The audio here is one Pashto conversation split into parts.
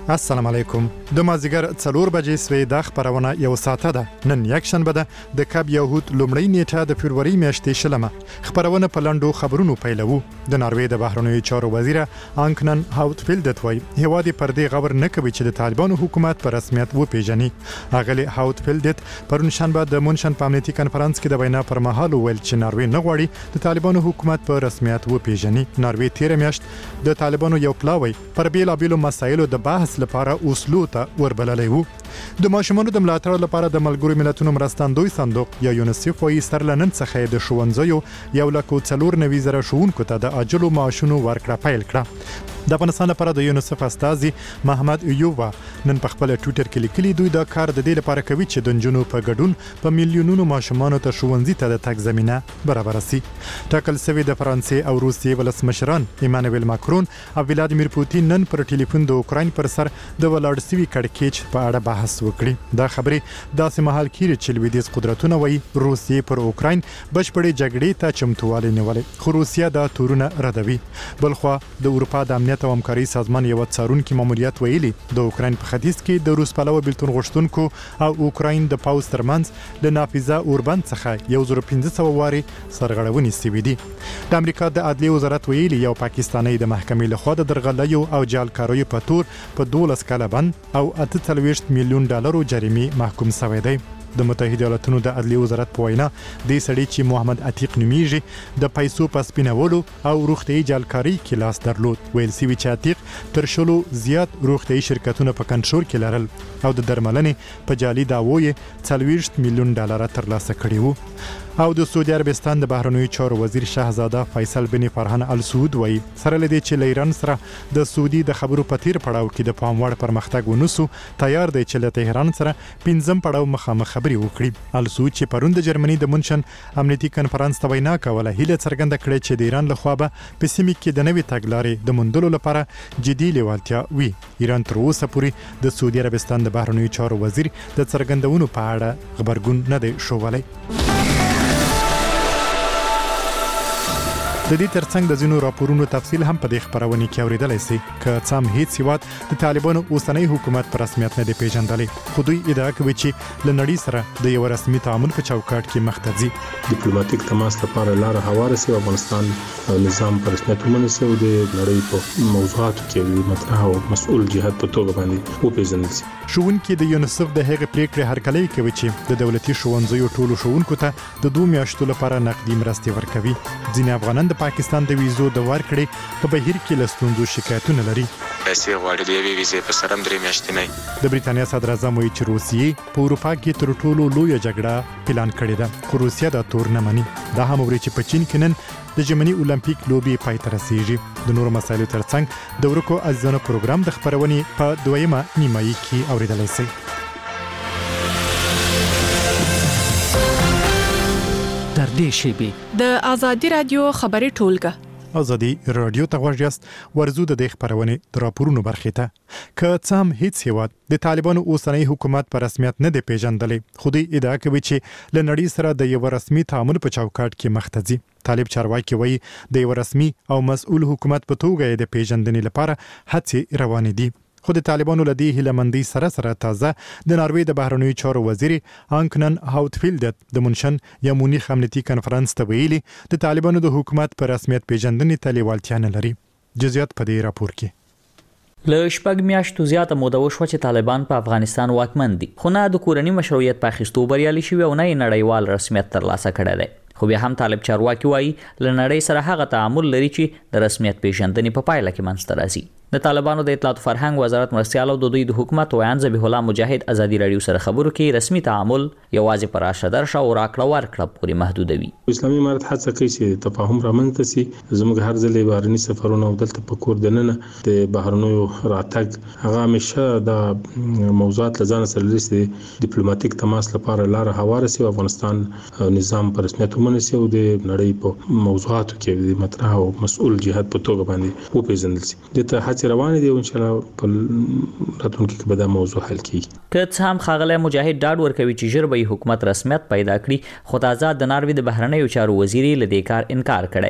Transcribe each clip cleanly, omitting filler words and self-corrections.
السلام علیکم. د مازیګر 4 بجې سوي د خبرونه یو ساعته ده. نن یک شنبه ده د کاب یهود لومړی نیټه د فبرवरी میاشتې شلمه. خبرونه په لاندو خبرونو پیلوو. د ناروې د بهرنیو چارو وزیر آنکنن هاوتفیلد وایي هیواد پردې غور نه کوي چې د طالبانو حکومت په رسمیت وپیژني. اغلی هاوتفیلد پرون شنبه د مونشن په امنیتي کنفرانس کې د وینا پر مهال ویل چې ناروې نه غواړي د طالبانو حکومت په رسمیت وپیژني. ناروې تیر میاشت د طالبانو یو پلاوی پر بیلابیلو مسایلو د بحث لپاره اوسلو ته وربللی وو. د ماشومانو د ملاتړ لپاره د ملګرو ملتونو مرستندوی صندوق یا یونیسف وايي سرلنن څخه د ښوونځیو 1,490,000 ښوونکو ته د اجلو معاشونو ورکړه پیل کړه. د افغانستان لپاره د یونیسف استازي محمد ایوبا نن په خپل ټویټر کې لیکلي دوی دا کار د دې لپاره کوي چې د نجونو په ګډون په میلیونونو ماشومانو ته ښوونځي ته د تګ زمينه برابر شي. ټاکل شوی د فرانسې او روسیې ولسمشران ایمانوئل ماکرون او ولادیمیر پوتین نن پر ټلیفون د اوکراین پر سر د ولاړ سوي کړکېچ په اړه بحث وکړي. دا خبرې داسې مهال کې چې لویدیځ قدرتونه وایي روسیې پر اوکراین بشپړې جګړې ته چمتووالی نیولې خو روسیا دا تورونه ردوي. بلخوا د اروپا د امنیت او همکاري سازمان یو څارونکي ماموریت ویلي د اوکراین په ختیځ کې د روس پلوه بیلتون غوښتونکو او اوکراین د پاوز ترمنځ د نافذه اوربند څخه 1500 واري سرغړونې سوي دي. د امریکا د عدلیې وزارت ویلي یو پاکستانی د محکمې لخوا د درغلیو او جعلکاریو په تور په 12 کاله بند او 48 میلیون ډالرو جریمې محکوم شوی دی. د متحده ایالاتونو د عدلیې وزارت په وینا د سړي چې محمد عتیق نومیږي د پیسو په سپینولو او روغتي جعلکاری کې لاس درلود. ویل سوي چې عتیق تر شلو زیات روغتي شرکتونه په کنټرول کې لرل او د درملنې په جعلي داوی 40 میلیون ډالر ترلاسه کړي وو. او د سعودي عربستان د بهرنیو چارو وزیر شاهزاده فیصل بن فرحان ال سعود وایي سره لدی چې ایران سره د سعودي د خبرو په تیر پړاو کې د پاموړ پرمختګ ونوسو تیار دی چې له تهران سره 5م پړاو مخامخ خبري وکړي. ال سعود چې پرون د جرمني د مونشن امنیتي کنفرانس ته وینا کوله هیله څرګنده کړې چې د ایران لخوا به په سیمه کې د نوې تګلارې د موندلو لپاره جدي لیوالتیا وي. ایران تر اوسه پورې د سعودي عربستان د بهرنیو چارو وزیر د څرګندونو په اړه خبرګون نه دی شوولی. د دې ترڅنګ د ځینو راپورونو تفصیل هم په دې خبرونه کې اوریدلای شئ چې څام هیڅ هیواد د طالبانو اوسنۍ حکومت پر رسمیت نه دی پیژندلې. خو دوی ادعا کوي چې له نړۍ سره د یو رسمي تعامل په چوکاټ کې مخ ته ځي. ډیپلوماټیک تماس لپاره لار هواره سي او افغانستان نظام پر رسمیت ومنسي او د نړۍ په موضوعاتو کې مطرح او مسؤل جهات په توګه باندې وپیژندل شي. ښوونکي د یونیسف د هغې پریکړې هرکلی کوي چې د دولتي ښوونځیو ټولو ښوونکو ته د 2 میاشتو لپاره نقدي مرستې ورکوي. ځینې افغانان د پاکستان د ویزو د ورکړې په بهیر کې له ستونزو شکایتونه لري. پیسې غواړي د یوې ویزې په سر هم 3 میاشتې نه. د بریتانیا صدر اعظم وایي چې روسیې په اروپا کې تر ټولو لویه جګړه پلان کړې ده خو روسیا دا تور نه مني. دا هم وایي چې په چین کې نن د ژمني اولمپیک لوبي پای ته رسیږي. د نورو مسایلو ترڅنګ د ورکو ازونه پروګرام د خبرونې په 2مه نیمایي کې اوریدلای شئ. در دې شیبي د ازادي رادیو خبري ټولګه ازادي رادیو ته غوږ یاست. ورزو د دې خبرونې د راپورونو برخې ته که څه هم هیڅ هیواد د طالبانو اوسنۍ حکومت په رسمیت نه دی پیژندلې خو دوی ادعا کوي چې له نړۍ سره د یو رسمي تعامل په چوکاټ کې مخ ته ځي. طالب چارواکي وایي د یو رسمي او مسؤل حکومت په توګه د پیژندنې لپاره هڅې روانې دي. خو د طالبانو لدی هیلمندي سره تازه د ناروې د بهرنیو چارو وزیر آنکنن هاوتفیلد د مونشن یا مونیخ امنیتي کنفرانس ته ویلي د طالبانو د حکومت پر رسمیت پیژندنې ته لیوالتیا نه لري. جزئیات په دې راپور کې. له شپږ میاشتو زیاته موده وشوه چې طالبان په افغانستان واکمن دي خو نه د کورنۍ مشروعیت په اخیستو بریالي شوي او نه نړیوال رسمیت ترلاسه کړی دی. خو بیا هم طالب چارواکي وایي له نړۍ سره هغه تعامل لري چې د رسمیت پیژندنې په پایله کې منځته راځي. د طالبانو د اطلاعات فرهنګ وزارت مرستیال او د دوی د حکومت ویان ذبیح الله مجاهد ازادي رادیو سره خبرو کې رسمي تعامل یوازې پر راشدر شو او راکړه ورکړه پورې محدودوي. اسلامي امارت هڅه کوي چې تفاهم رامنځته شي. زموږ هر ځلې بهرني سفرونه او دلته په کور دننه د بهرنیو راتګ هغه همیشه د موضوعات لزان سره لري ډیپلوماټیک تماس لپاره لار هواره سي او افغانستان نظام پر رسمیت ومنسي او د نړۍ په موضوعاتو کې مطرح او مسؤل جهات په توګه باندې وپیژندل شي. دته روان دي او ان شاء الله په راتلونکي کې به دا موضوع حل کیږي. که څه هم ښاغلی مجاهد ډاډ ورکوي چې ژر به حکومت رسمیت پیدا کړي خو تازه د ناروې د بهرنیو چارو وزیر له دې کار انکار کړی.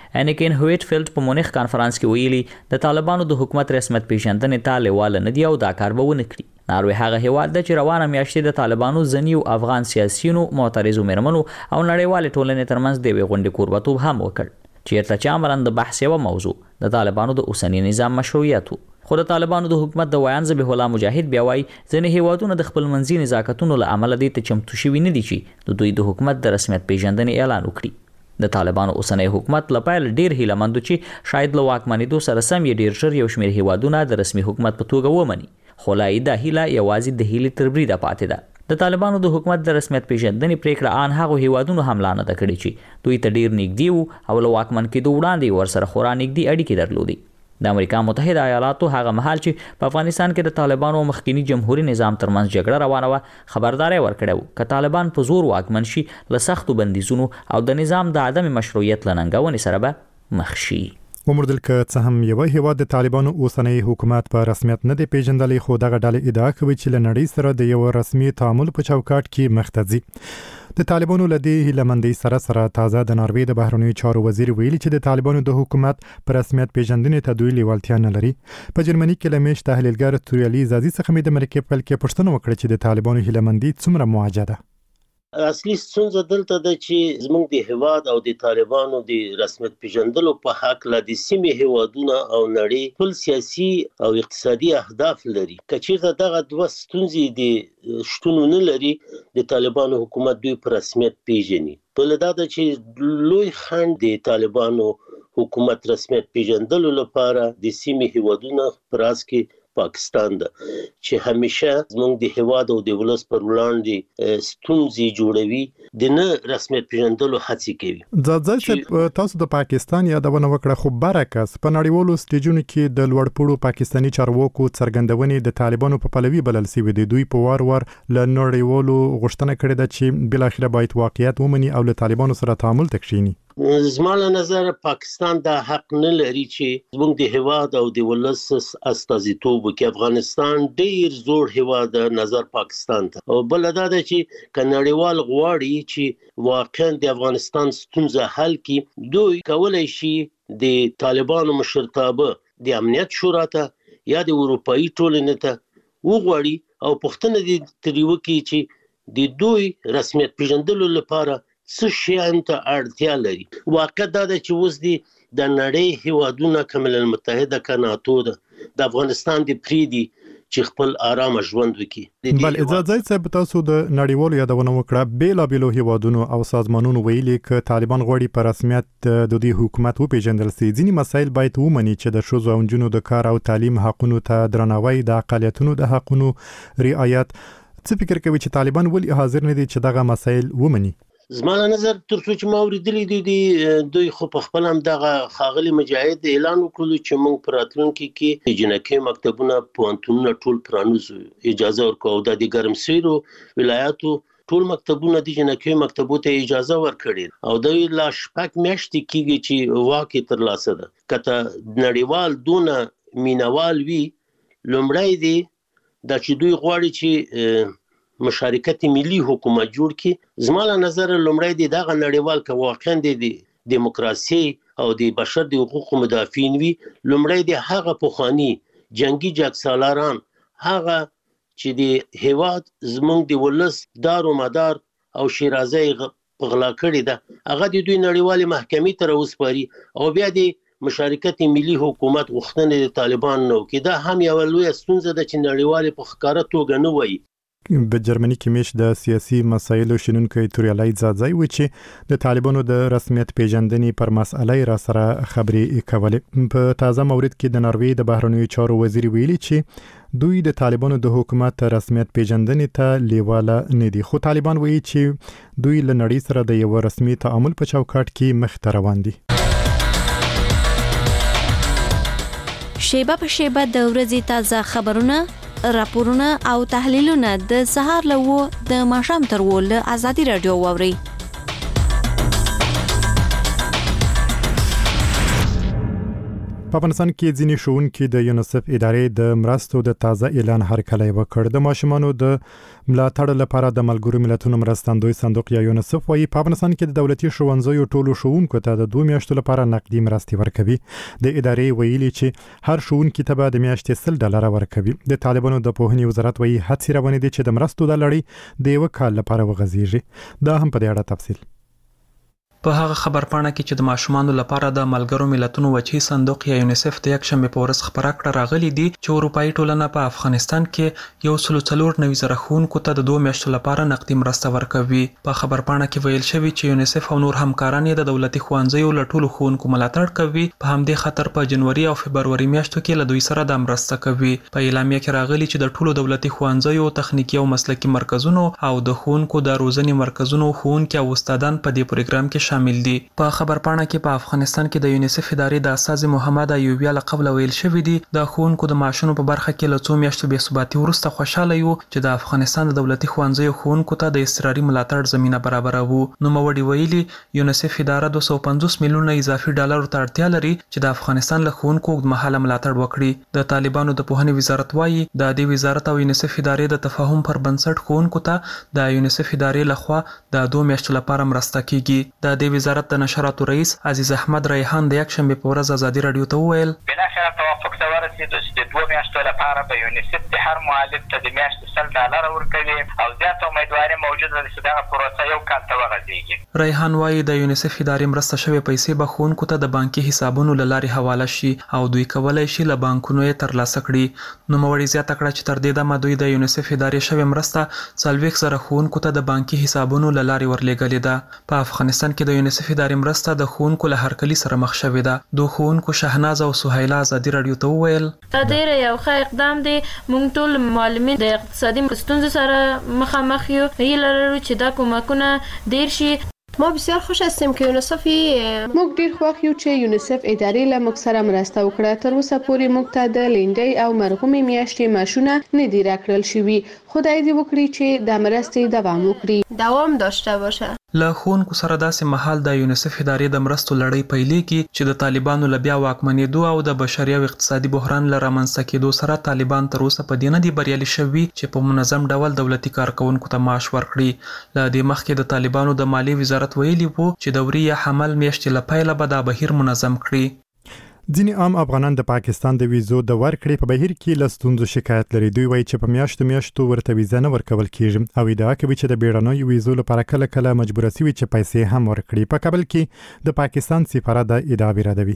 انیکین هویټفیلډ په مونیخ کانفرنس کې ویلي د طالبانو د حکومت رسمیت پیژندنې ته لیواله نه دی او دا کار به ونه کړي. ناروې هغه هیواد د چې روانه میاشتې د طالبانو ځینیو افغان سیاسیونو، معترضو میرمنو او نړیوالې ټولنې ترمنځ د یوې غونډې کوربتوب هم وکړ چیرته چې عملاً د بحث یوه موضوع د طالبانو د اوسني نظام مشروعیت و. خو د طالبانو د حکومت د ویان ذبیح الله مجاهد بیا وایي ځینې هیوادونه د خپل منځي نزاکتونو له امله دې ته چمتو شوي نه دي چې د دوی د حکومت د رسمیت پیژندنې اعلان وکړي. د طالبانو اوسنی حکومت له پیل ډیر هیله مند چې شاید له واکمنېدو سره سم یې ډیر ژر یو شمېر هیوادونه د رسمي حکومت په توګه ومني. خو لا یې دا هیله یوازې د هیلې تر بریده پاتې ده. د طالبانو د حکومت د رسمیت پیژندنې پریکړه ان هغو هیوادونو حمله نه ده کړې چې دوی ته ډیر نږدې وو او له واکمن کېدو وړاندې ورسره خورا نږدې اړیکې درلودې. د امریکا متحده ایالاتو هغه مهال چې په افغانستان کې د طالبانو مخکینی جمهوریت نظام ترمنځ جګړه روانه وه خبرداري ورکړې وه که طالبان په زور واکمن شي له سختو بندیزونو او د نظام د عدم مشروعیت له ننګونې سره به مخ شي. ومردل که څه هم یو هیواد د طالبانو اوسنی حکومت په رسمیت نه دی پیژندلی خو دغه ډلې ادعا کوي چې له نړۍ سره د یو رسمي تعامل په چوکاټ کې مخ ته ځي. د طالبانو له دې هیلهمندۍ سره تازه د ناروې د بهرنیو چارو وزیر ویلي چې د طالبانو د حکومت په رسمیت پیژندنې ته دوی لیوالتیا نه لري. په جرمني کې له میشت تحلیلګر توریالي زازي څخه مې د مرکې په پیل کې پوښتنه وکړه چې د طالبانو هیلهمندۍ څومره موجه ده. اصلي ستونزه دلته ده چې زموږ د هیواد او د طالبانو د رسمیت پیژندلو په حق له د سیمې هیوادونه او نړۍ خپل سیاسي او اقتصادي اهداف لري. که چیرته دغه دوه ستونزې د شتون نه لري د طالبانو حکومت دوی په رسمیت پیژني. بل دا ده چې لوی خنډ د طالبانو حکومت رسمیت پیژندلو لپاره د سیمې هیوادونه پر راس کې پاکستان ده چې همیشه زموږ د هیواد او د ولس پر وړاندې ستونزې جوړوي د نه رسمیت پیژندلو هڅې کوي. ځکه تاسو د پاکستان یادونه وکړه خو برعکس په نړیوالو سټیجونو کې د لوړپوړو پاکستاني چارواکو څرګندونې د طالبانو په پلوي بلل شوې دي. دوی په وار له نړیوالو غوښتنه کړې ده چې بل اخر باید واقعیت ومني او له طالبانو سره تعامل تکشيني. زما له نظر پاکستان دا حق نه لري چې زموږ د هیواد او د ولس استازیتوب وکړي. افغانستان ډیر زوړ هیواد نظر پاکستان ته او بل دا ده چې کنړیوال غواړي چې واقعا د افغانستان ستونزه حل کړي دوی کولای شي د طالبانو مشرتابه د امنیت شورا ته یا د اروپאי ټولنې ته وغواړي او پوښتنه دي تریو کې چې د دوی رسمیت پیژندلو لپاره څه شیان ته اړتیا لري. واقع دا ده چې اوس د نړۍ هیوادونه که ملل متحده که ناتو ده د افغانستان د پریدي چې خپل آرامه ژوند وکړي. بل اجازه صاحب تاسو د نړیوالو یادونه وکړه بیلابیلو هیوادونو او سازمانونو ویلي ک طالبان غواړي په رسمیت د دوی حکومت وپیژندل شي. ځینې مسایل باید ومني چې د ښځو او نجونو د کار او تعلیم حقونو ته درناوی، د اقلیتونو د حقونو رعایت. څه فکر کوي چې طالبان ولې حاضر نه دي چې دغه مسایل ومني؟ زما له نظر تر څو چې ما اوریدلې دي دوی خو په خپل هم دغه خاغلی مجاهد اعلان وکړو چې موږ پر راتلونکي کې جنکۍ مکتبونه پوهنتونونه ټول پرانوزو، اجازه ورکوو. د ګرمسیرو ولایاتو ټول مکتبونه د جنکۍ مکتبو ته اجازه ورکړي او دوی لا شپږ میاشتې کېږي چې واقع ترلاسه ده. کته نړیوال دونه مینوال وي لومړی دی دا چې دوی غواړي چې مشارکت ملي حکومت جوړ کړي. زما له نظر لومړی دی دغه نړیوال که واقعا د دیموکراسي او د بشر د حقوقو مدافعین وي لومړی دی هغه پخوانی جنگي جګسالاران هغه چې د هیواد زموږ د ولس دار و مدار او شیرازه غلا کړي ده هغه د دوی نړیوالې محکمې ته راوسپاري او بیا د مشارکت ملي حکومت غوښتنې د طالبان نو کې دا هم یو لوی ستونزه ده چې نړیوال په ښکاره توګه نه وایي. په جرمني کې میش د سیاسي مسایلو شنونکي توریالي زازي و چې د طالبانو د رسمیت پیژندنې پر مسأله را سره خبرې کولې. په تازه مورد کې د ناروې د بهرنیو چارو وزیر ویلي چې دوی د طالبانو د حکومت رسمیت پیژندنې ته لیواله نه دي. خو طالبان وایي چې دوی له نړۍ سره د یو رسمي تعامل په چوکاټ کې مخ ته روان دي. شیبه په شیبه د ورځې تازه خبرونه، راپورونه او تحلیلونه د سهار له د ماښام تر له آزادي رادیو واوري. په افغانستان کې ځینې ښوونکي د یونیسف ادارې د مرستو د تازه اعلان هرکلی وکړ. د ماشومانو د ملاتړ لپاره د ملګرو ملتونو مرستندوی صندوق یا یونیسف وايي په افغانستان کې د دولتي ښوونځیو ټولو ښوونکو ته د 2 میاشتو لپاره نقدي مرستې ورکوي. د ادارې ویلي چې هر ښوونکي ته به د میاشتې $100 ورکوي. د طالبانو د پوهنې وزارت وايي هڅې روانې دي چې د مرستو د لړۍ د یو کال لپاره وغځیږي. دا هم په دې اړه تفصیل په هغه خبرپاڼه کې چې د ماشومانو لپاره د ملګرو ملتونو وچی صندوق یا یونیسف د یک شنبه په ورځ خبره کړه راغلي دي چې اروپאי ټولنه په افغانستان کې 140,000 ښوونکو ته د 2 میاشتو لپاره نقدي مرسته ورکوي. په خبرپاڼه کې ویل شوی چې یونیسف او نور همکاران یې د دولتي ښوونځیو له ټولو ښوونکو ملاتړ کوي. په همدې خاطر په جنوري او فبروري میاشتو کې له دوی سره د مرسته کوي. په اعلامیه کې راغلي چې د ټولو دولتي ښوونځیو تخنیکی او مسلکي مرکزونو او د ښوونکو د روزنې مرکزونو ښوونکي او استادان په دې پروګرام کې شامل دي. په خبرپاڼه کې په افغانستان کې د یونیسف ادارې د استاذ محمد ایوبی له قبل ویل شوی دی د ښوونکو د معاشونو په برخه کې له 2 میاشتو بې ثباتي وروسته خوشاله یو چې د افغانستان د دولتي ښوونځیو ښوونکو ته د اضطراري ملاتړ زمينه برابروي. نو موړي ویلي یونیسف اداره $250 میلیونه اضافي ډالر ته اړتیا لري چې د افغانستان له ښوونکو اوږدمهاله ملاتړ وکړي. د طالبانو د پوهنې وزارت وايي د دې وزارت او یونیسف ادارې د تفاهم پر بنسټ ښوونکو ته د یونیسف ادارې لخوا د 2 میاشتو لپاره مرسته کیږي. د دې وزارت د نشراتو رئیس عزیز احمد ریحان د یک شنبه په ورځ ازادي رادیو ته وویل بلاخره توافق ته ورسېدو چې د 2 میاشتو لپاره به یونیسف د هر معلم ته د میاشتې $100 ورکوي او زیاته امیدواري موجوده ده چې دغه پروسه یو کال ته وغځېږي. ریحان وايي د یونیسف ادارې مرسته شوې پیسې به ښوونکو ته د بانکي حسابونو له لارې حواله شي او دوی کولی شي له بانکونو یې ترلاسه کړي. نوموړي زیاته کړه چې تر دې دمه دوی د یونیسف ادارې شوې مرسته 40,000 ښوونکو ته د بانکي حسابونو له لارې ورلېږلې ده. په افغانستان کې د یونیسف ادارې مرسته د ښوونکو له هرکلي سره مخ شوې ده. د ښوونکو شهناز او سهیله ازادي رادیو ته وویل دا ډېر یو ښه اقدام دی. موږ ټول معلمین د اقتصادي ستونزو سره مخامخ یو. هیله لرو چې دا کومکونه ډېر شي. ما بسیار خوش هستیم که یونیسف موږ ډیر خوښ یو چې یونیسف ادارې له موږ سره مرسته وکړه. تر اوسه پورې موږ ته د لینډۍ او مرغومي میاشتې معاشونه نه دي راکړل شوي. خدای دې وکړي چې د مرستې دوام وکړي، دوام داشته باشه. له ښوونکو سره داسې مهال د یونیسف ادارې د مرستو لړۍ پیلېږي چې د طالبانو له بیا واکمنېدو او د بشري او اقتصادي بحران له رامنځته کېدو سره طالبان تر اوسه په دې نه دي بریالي شوي چې په منظم ډول دولتي کارکونکو ته معاش ورکړي. له دې مخکې د طالبانو د مالیې وزارت ویلي وو چې دوري یا حمل میاشتې له پیله به دا بهیر منظم کړي. ځینې عام افغانان د پاکستان د ویزو د ورکړې په بهیر کې له ستونزو شکایت لري. دوی وایي چې په میاشتو ورته ویزه نه ورکول کیږي او ادعا کوي چې د بیړنیو ویزو لپاره کله مجبوره سوي چې پیسې هم ورکړي. په کابل کې د پاکستان سفارت د ادعا ردوي.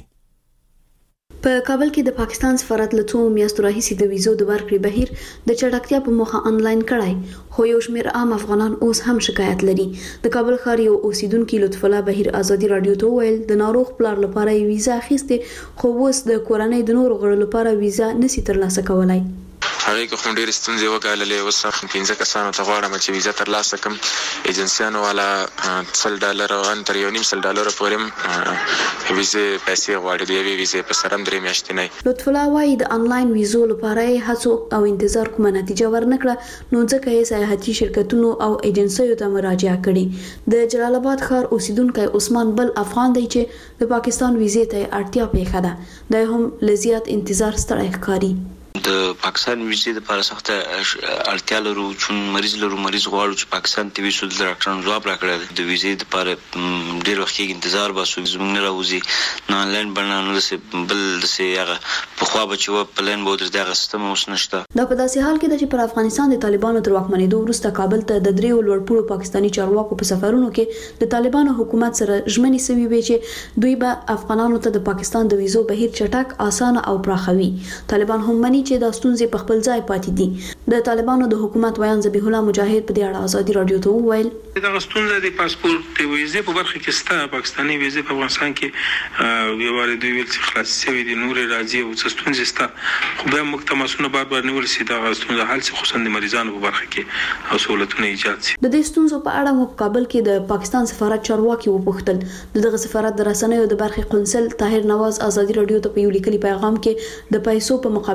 په کابل کې د پاکستان سفارت له 2 میاشتو راهیسې د ویزو د ورکړې بهیر د چټکتیا په موخه انلاین کړای، خو یو شمېر عام افغانان اوس هم شکایت لري. د کابل ښار یو اوسیدونکو لطف الله بهیر ازادي رادیو ته ویل د ناروغ پلار لپاره ویزه اخیسته خو اوس د کورنۍ د نورو غړو لپاره ویزه نشي ترلاسه کولای. هغه کوم ډېر ستونزې وګاللې. اوس 15 کسانو ته غواړم چې ویزه ترلاسه کړم. ایجنسیانو والا $100 او تر $1.5 پورې ویزه پیسې غواړي. د یوې ویزې په سر هم 3 میاشتې نه. لطف الله وايي د انلاین ویزو لپاره هڅو او انتظار کومه نتیجه ورنکړه، نو ځکه یې سیاحتي شرکتونو او ایجنسیو ته مراجعه کړې. د جلال آباد ښار اوسیدونکو عثمان بل افغان دی چې د پاکستان ویزې ته اړتیا پیښه ده. د هم لزیات انتظار ستړی ښکاري. د پاکستان ویزې لپاره سخت اړتیا لرو چې مریض غواړو چې پاکستان ته ویزو د ډاکټرانو جواب راکړي. د ویزې لپاره ډېر وخت کې انتظار باسو زموږ نه راوځي. نه آنلاین بڼه نه بل دسې هغه پخوا به چې و پلان به ودرېږي هغه سیستم اوس نشته. دا په داسې حال کې ده چې پر افغانستان د طالبانو تر واکمنېدو وروسته کابل ته د 3 لوړپوړو پاکستاني چارواکو په سفرونو کې د طالبانو حکومت سره ژمنې سوي وي چې دوی به افغانانو ته د پاکستان د ویزو بهیر چټک، اسانه او پراخوي. طالبان هم مني چې د ستونزې په خپل ځای پاتې دي. د طالبانو د حکومت ویان ذبیح الله مجاهد په دې اړه ازادي رادیو ته وویل دا ستونزه د پاسپورت د ویزې په برخه کې ستا پاکستاني ویزې په افغانستان کې یو واره دوی ویل چې خلاص شوی دي نور راځي او څه ستونزې ستا خو بیا موږ تماسونه بار نیول سي دا ستونزه حل سي خصوصا د مریضانو په برخه کې او سہولتونه ایجاد سي. د دې ستونزو په اړه مو کابل کې د پاکستان سفارت چارواکي وپوښتل. دغه سفارت د رسنیو د برخې قونسل طاهر نواز ازادي رادیو ته په یو لیکلي پیغام کې د پیسو په مقابل کې د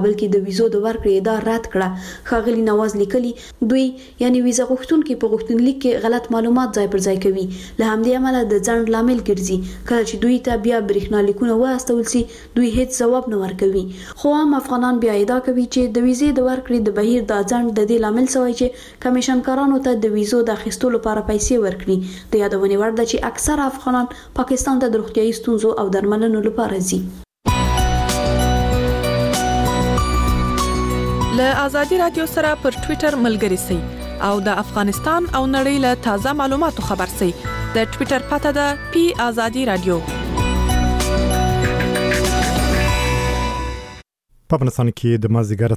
ویزو د ورکړې ادعا رد کړه. ښاغلي نواز لیکلي دوی یعنی ویزه غوښتونکي په غوښتنلیک کې غلط معلومات ځای پر ځای کوي. له همدې امله د ځنډ لامل ګرځي. کله چې دوی ته بیا برېښنالیکونه واستول سي دوی هیڅ ځواب نه ورکوي. خو هم افغانان بیا ادعا کوي چې د ویزې د ورکړې د بهیر د ځنډ د دې لامل شوی چې کمیشنکارانو ته د ویزو د اخیستلو لپاره پیسې ورکړي. د یادونې وړ ده چې اکثر افغانان پاکستان ته د روغتیايي ستونزو او درملنو لپاره ځي. له ازادي رادیو سره پر ټوئیټر ملګري سئ او د افغانستان او نړۍ له تازه معلوماتو خبر سئ. د ټوئیټر پته ده @azadi radio. په افغانستان کې د مازدیګر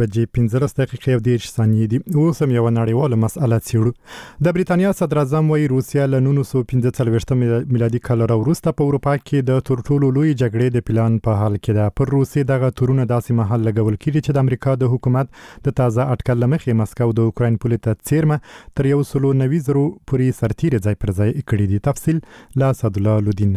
4:15 دي. اوس هم یو نړیواله مسأله څیړو. د بریتانیا صدر اعظم وايي روسیا له 1945 میلادي کال وروسته په اروپا کې د تر ټولو لوی جګړې د پلان په حال کې ده. پر روسي دغه تورونه داسې مهال لګول کېږي چې د امریکا د حکومت د تازه اټکل لمخې مسکو د اوکراین پولې ته څیرمه تر 190 پورې سرتیري ځای پر ځای کړي دي. تفصیل لا صدالله لودین.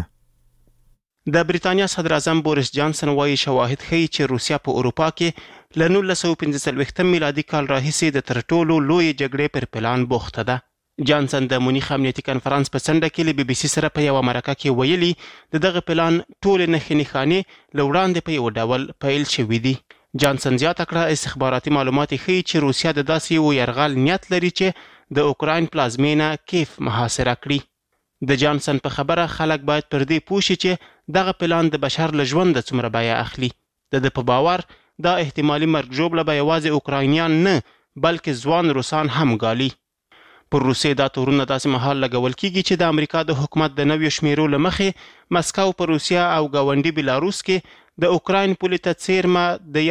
د بریتانیا صدر اعظم بوریس جانسن وايي شواهد ښیي چې روسیا په اروپا کې له 1945 میلادي کال راهیسې د تر ټولو لوی جګړې پر پلان بوخته ده. جانسن د مونیخ امنیتي کنفرانس په څنډه کې له BBC سره په یو مرکه کې ویلي د دغه پلان ټول نښې نښانې له وړاندې په یو ډول پیل شوي دي. جانسن زیاته کړه استخباراتي معلومات ښیي چې روسیا د داسې یو یرغل نیت لري چې د اوکراین پلازمینه کیف محاصره کړي. د جانسن په خبره خلک باید پر دې پوه شي چې دغه پلان د بشر له ژونده څومره بیه اخلي. د په باور دا احتمالي مرګ ژوبله به یوازې اوکراینیان نه بلکې ځوان روسان هم ګالي. پر روسیې دا تورونه داسې مهال لګول کیږي چې د امریکا د حکومت د نویو شمیرو له مخې مسکو په روسیا او ګاونډي بیلاروس کې د اوکراین پولې ته څیرمه د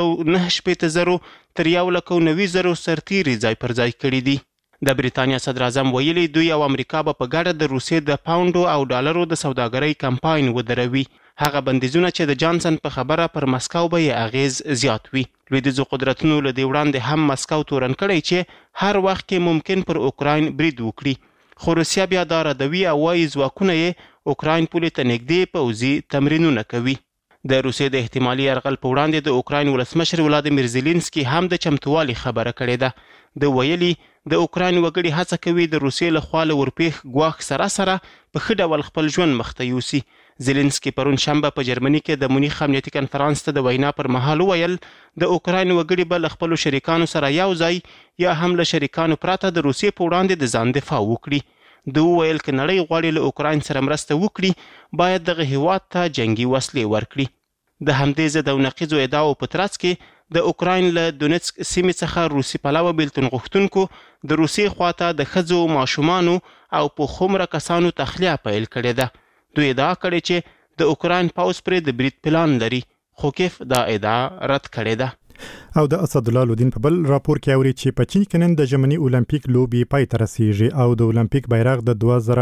190,000 تر 190,000 سرتیري ځای پر ځای کړي دي. د بریتانیا صدر اعظم ویلي دوی او امریکا به په ګډه د روسیې د پاونډو او ډالرو د سوداګرۍ کمپاین ودروي. هغه بندیزونه چې د جانسن په خبره پر مسکو به یې اغیز زیات وي. لویدیځو قدرتونو له دې وړاندې هم مسکو تورن کړی چې هر وخت کې ممکن پر اوکراین برید وکړي. خو روسیا بیا دا ردوي او وايي ځواکونه یې اوکراین پولې ته نږدې پوځي تمرینونه کوي. د روسیې د احتمالي یرغل په وړاندې د اوکراین ولسمشر ولادیمیر زيلنسکي هم د چمتووالي خبره کړې ده. د ویلي د اوکراین وګړي هڅه کوي د روسیې له خوا له ورپېښ ګواښ سره په ښه ډول خپل ژوند مخته یوسي. زيلنسکي پرون شنبه په جرمني کې د مونیخ امنیتي کنفرانس ته د وینا پر مهال وویل د اوکراین وګړي به له خپلو شریکانو سره یو ځای یا هم له شریکانو پرته د روسیې په وړاندې د ځان دفاع وکړي. د وویل که نړۍ غواړي له اوکراین سره مرسته وکړي باید دغه هیواد ته جنگي وسلې ورکړي. د همدې ضد او نقیضو ادعاو په ترڅ کې د اوکراین له دونیتسک سیمې څخه روسي پلوه بیلتون غوښتونکو د روسیې خواته د ښځو، ماشومانو او پوخومره کسانو تخلیه پیل کړې ده. دوی ادعا کړې چې د اوکراین پوځ پرې د برید پلان لري، خو کیف دا ادعا رد کړې ده. او د اسدالله لودین په بل راپور کې اوري چې په چین کې نن د ژمني اولمپیک لوبي پای ته رسیږي او د اولمپیک بیرغ د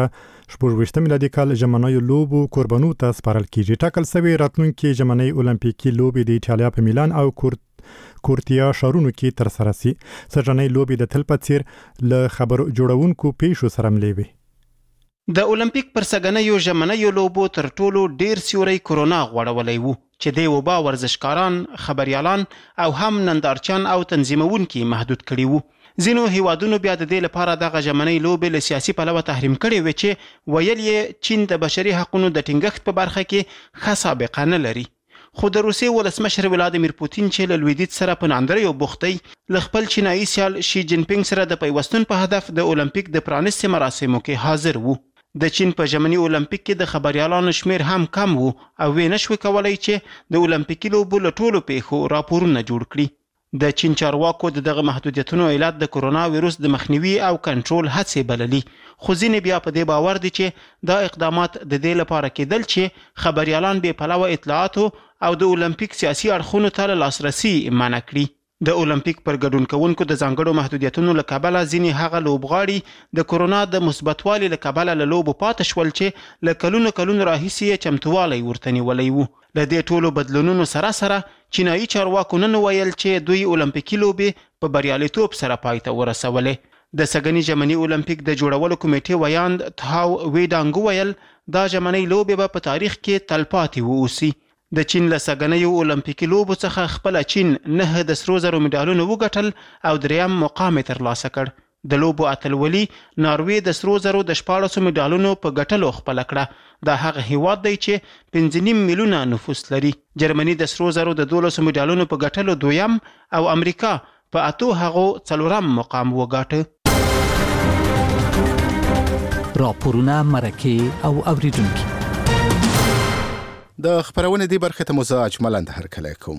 2024 میلادي کال ژمنیو لوبو قربانو ته سپارل کیږي. ټاکل شوی راتلونکي ژمني اولمپیکي لوبي د ایټالیا په میلان او کورتیا ښارونو کې تر سره شي. سږنۍ لوبي د تل په څیر له خبر جوړونکو پیښو سره ملي وي. د اولمپیک پر سګنیو ژمنیو لوبو تر ټولو ډیر سیوري کورونا غوړولی وو چې د وبا ورزشکاران، خبريالان او هم نندارچیان او تنظیمونکي محدود کړي وو. ځینو هیوادونو بیا د دې لپاره دغه ژمنۍ لوبې له سیاسي پلوه تحریم کړي وي چې ویل یې چین د بشري حقوقو د ټینګښت په برخه کې ښه سابقه نه لري. خو د روسیې ولسمشر ولادیمیر پوتین چې له لویدیځ سره په ناندریو بوختی له خپل چینایي سیال شي جین پینګ سره د پیوستون په هدف د اولمپیک د پرانیستې مراسمو کې حاضر وو. د چین په ژمني اولمپیک کې د خبريالانو شمیر هم کم وو او وی نشوي کولای چې د اولمپیکي لوبو له ټولو پیښو راپورونه جوړ کړي. د چین چارواکو دغه محدودیتونو علت د کرونا وایروس د مخنیوي او کنټرول هڅې بللي، خو ځینې بیا په دې باور دي چې دا اقدامات د دې لپاره کېدل چې خبريالان بې پلوه اطلاعاتو او د اولمپیک سیاسي اړخونو ته لاسرسي منع کړي. د اولمپیک پر ګډون کوونکو د ځانګړو محدودیتونو له کبله ځینې هغه لوبغاړي د کرونا د مثبتوالي له کبله له لوبو پاتې شول چې له کلونو راهیسې یې چمتووالی ورته نیولی وو. له دې ټولو بدلونونو سره چینایي چارواکو نن ویل چې دوی اولمپیکي لوبې په بریالیتوب سره پای ته ورسولې. د سږني ژمني اولمپیک د جوړولو کمیټې ویاند تاو ویډانګ ویل دا ژمنۍ لوبې به په تاریخ کې تلپاتې واوسي. د چین له سږنیو اولمپیکي لوبو څخه خپله چین 9 د سرو زرو مډالونه وګټل او 3م مقام یې ترلاسه کړ. د لوبو اتلولي ناروې د سرو زرو د 14 مډالونو په ګټلو خپله کړه. دا هغه هیواد دی چې 5.5 میلیونه نفوس لري. جرمني د سرو زرو د 12 مډالونو په ګټلو 2م او امریکا په 8 هغو 4م مقام وګاټه. راپورونه، مرکې او اوریدونکي د خبرونه دی برخه ته مزه اجملند هرکلی کوم.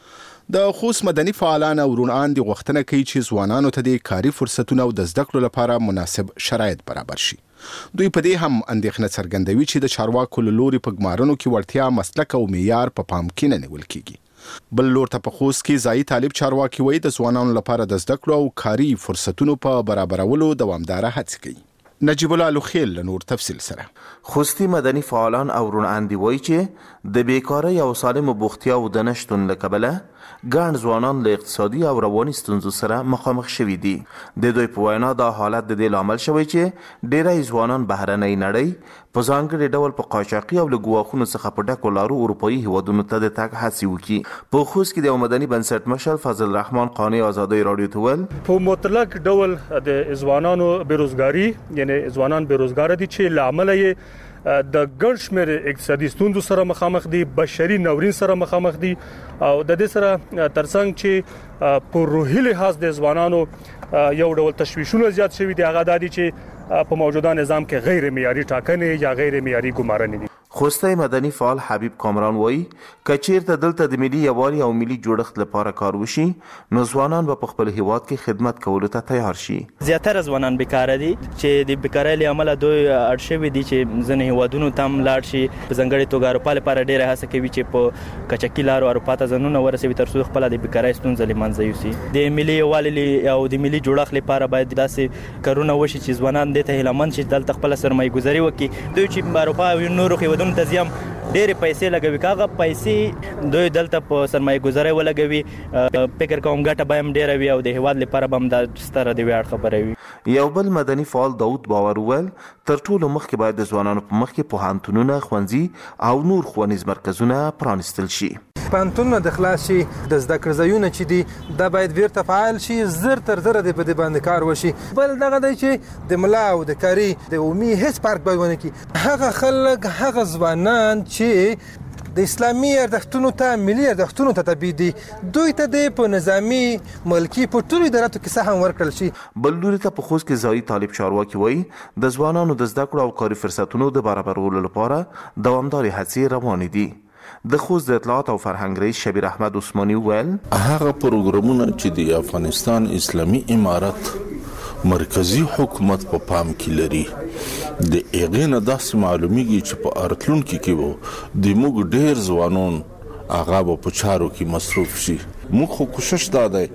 د خوست مدني فعالان او رونان د غوښتنه کوي چې ځوانانو ته د کاري فرصتونو او د زده کړو لپاره مناسب شرایط برابر شي. دوی په دې هم اندېښنه څرګندوي چې د چارواکو له لوري په ګمارنو کې وړتیا، مسلک او معیار په پام کې نه نیول کیږي. بل لور ته په خوست کې ځایي طالب چارواکي وایي د ځوانانو لپاره د زده کړو او کاري فرصتونو په برابرولو دوامداره هڅې کوي. نجیب الله لوخیل نور تفصیل سره. خوستی مدني فعالان او رونان دی وایي چې د بیکاری او سالم بوختیا او د نشتون له کبله ګڼ ځوانان له اقتصادي او رواني ستونزو سره مخامخ شوي دي. د دوی په وینا دا حالت د دې لامل شوی چې ډیری ځوانان بهرنۍ نړۍ په ځانګړي ډول په قاچاقي او له ګواښونو څخه په ډکو لارو اروپایي هیوادونو ته د تګ هڅې وکړي. په خوست کې د مدني بنسټ مشر فضل الرحمن قانی آزادۍ راډیو ته ویل په مطلق ډول د ځوانانو بیروزګاري یعنی ځوانان بیروزګار دي چې له امله یې د ګڼ شمېر اقتصادي ستونزو سره مخامخ دي، بشري ناورین سره مخامخ دي او د دې سره ترڅنګ چې په روحي لحاظ د ځوانانو یو ډول تشویشونه زیات شوي دي. هغه دا دي چې په موجوده نظام کې غیر معیاري ټاکنې یا غیر معیاري ګمارنې دي. خوستی مدني فعال حبیب کامران وایي که چیرته دلته د ملي یووالي او ملي جوړښت لپاره کار وشي نو ځوانان به په خپل هیواد کې خدمت کولو ته تیار شي. زیاتره ځوانان بیکاره دي چې د بیکارۍ له امله دوی اړ شوي دي چې ځینې هیوادونو ته هم لاړ شي. په ځانګړې توګه اروپا لپاره ډېره هڅه کوي چې په کچکي لارو اروپا ته ځانونه ورسوي تر څو خپله د بیکارۍ ستونزه له منځه یوسي. د ملي یووالي او د ملي جوړښت لپاره باید داسې کارونه وشي چې ځوانان دې ته هیلهمند شي دلته خپله سرمایه ګذاري وکړي. دوی چې اروپا او نورو هیوادونو ته ځي ډېرې پیسې لګوي، هغه پیسې دوی دلته په سرمایه ګذارۍ ولګوي. فکر کوم ګټه به هم ډېره وي او د هیواد لپاره به هم دا ستره د ویاړ خبره وي. یو بل مدني فعال داود باور وویل تر ټولو مخکې باید د ځوانانو په مخ کې پوهنتونونه، ښوونځي او نور ښوونیز مرکزونه پرانیستل شي. پوهنتونونه د خلاص شي، د زده کړې ځایونه چې دي دا باید بیرته فعال شي، زر تر زره د په دې باندې کار وشي. بل دغه دی چې د ملا او د کاري د عمومي هیڅ فرق باید ونه کړي. هغه خلک، هغه ځوانان چې د اسلامي ارزښتونو ته، ملي ارزښتونو ته تابع دي، دوی ته د په نظامي ملکي په ټولو اداراتو کې څه هم ورکړل شي. بل لوري ته په خوست کې ځایي طالب چارواکي وایي د ځوانانو د زده کړو او کاري فرصتونو د برابرولو لپاره دوامدارې هڅې روانې دي. د خوست د اطلاعات او فرهنګ رئیس شبیر احمد عثماني ویل هغه پروګرامونه چې د افغانستان اسلامي امارت مرکزی حکومت په پام کې لري د هغې نه داسې معلومیږي چې په راتلونکي کې به د موږ ډېر ځوانان هغه به په چارو کې مصروف شي. موږ خو کوشش دا دی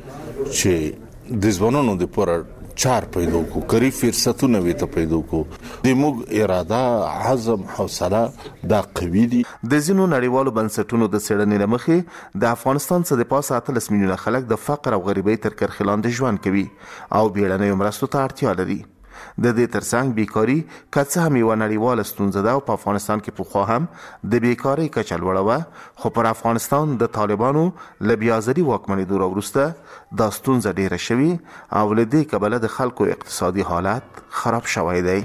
چې د ځوانانو دپاره چار پیدا کو، کاری فرصتونه وي ته پیدا کو. د موږ اراده، عزم، حوصله دا قوي دي. د ځینو نړیوالو بنسټونو د څېړنې له مخې د افغانستان څخه د پاسه 18 میلیونه خلک د فقر او غریبۍ تر کرښې لاندې ژوند کوي او بیړنیو مرستو ته اړتیا لري. د دې ترڅنګ بیکاری که څه هم یوه نړیواله ستونزه ده او په افغانستان کې پخوا هم د بیکاری کچه لوړه وه، خو پر افغانستان د طالبانو له بیازري واکمنېدو راوروسته دا ستونزه ډېره شوې او له دې کبله د خلکو اقتصادي حالت خراب شوی دی.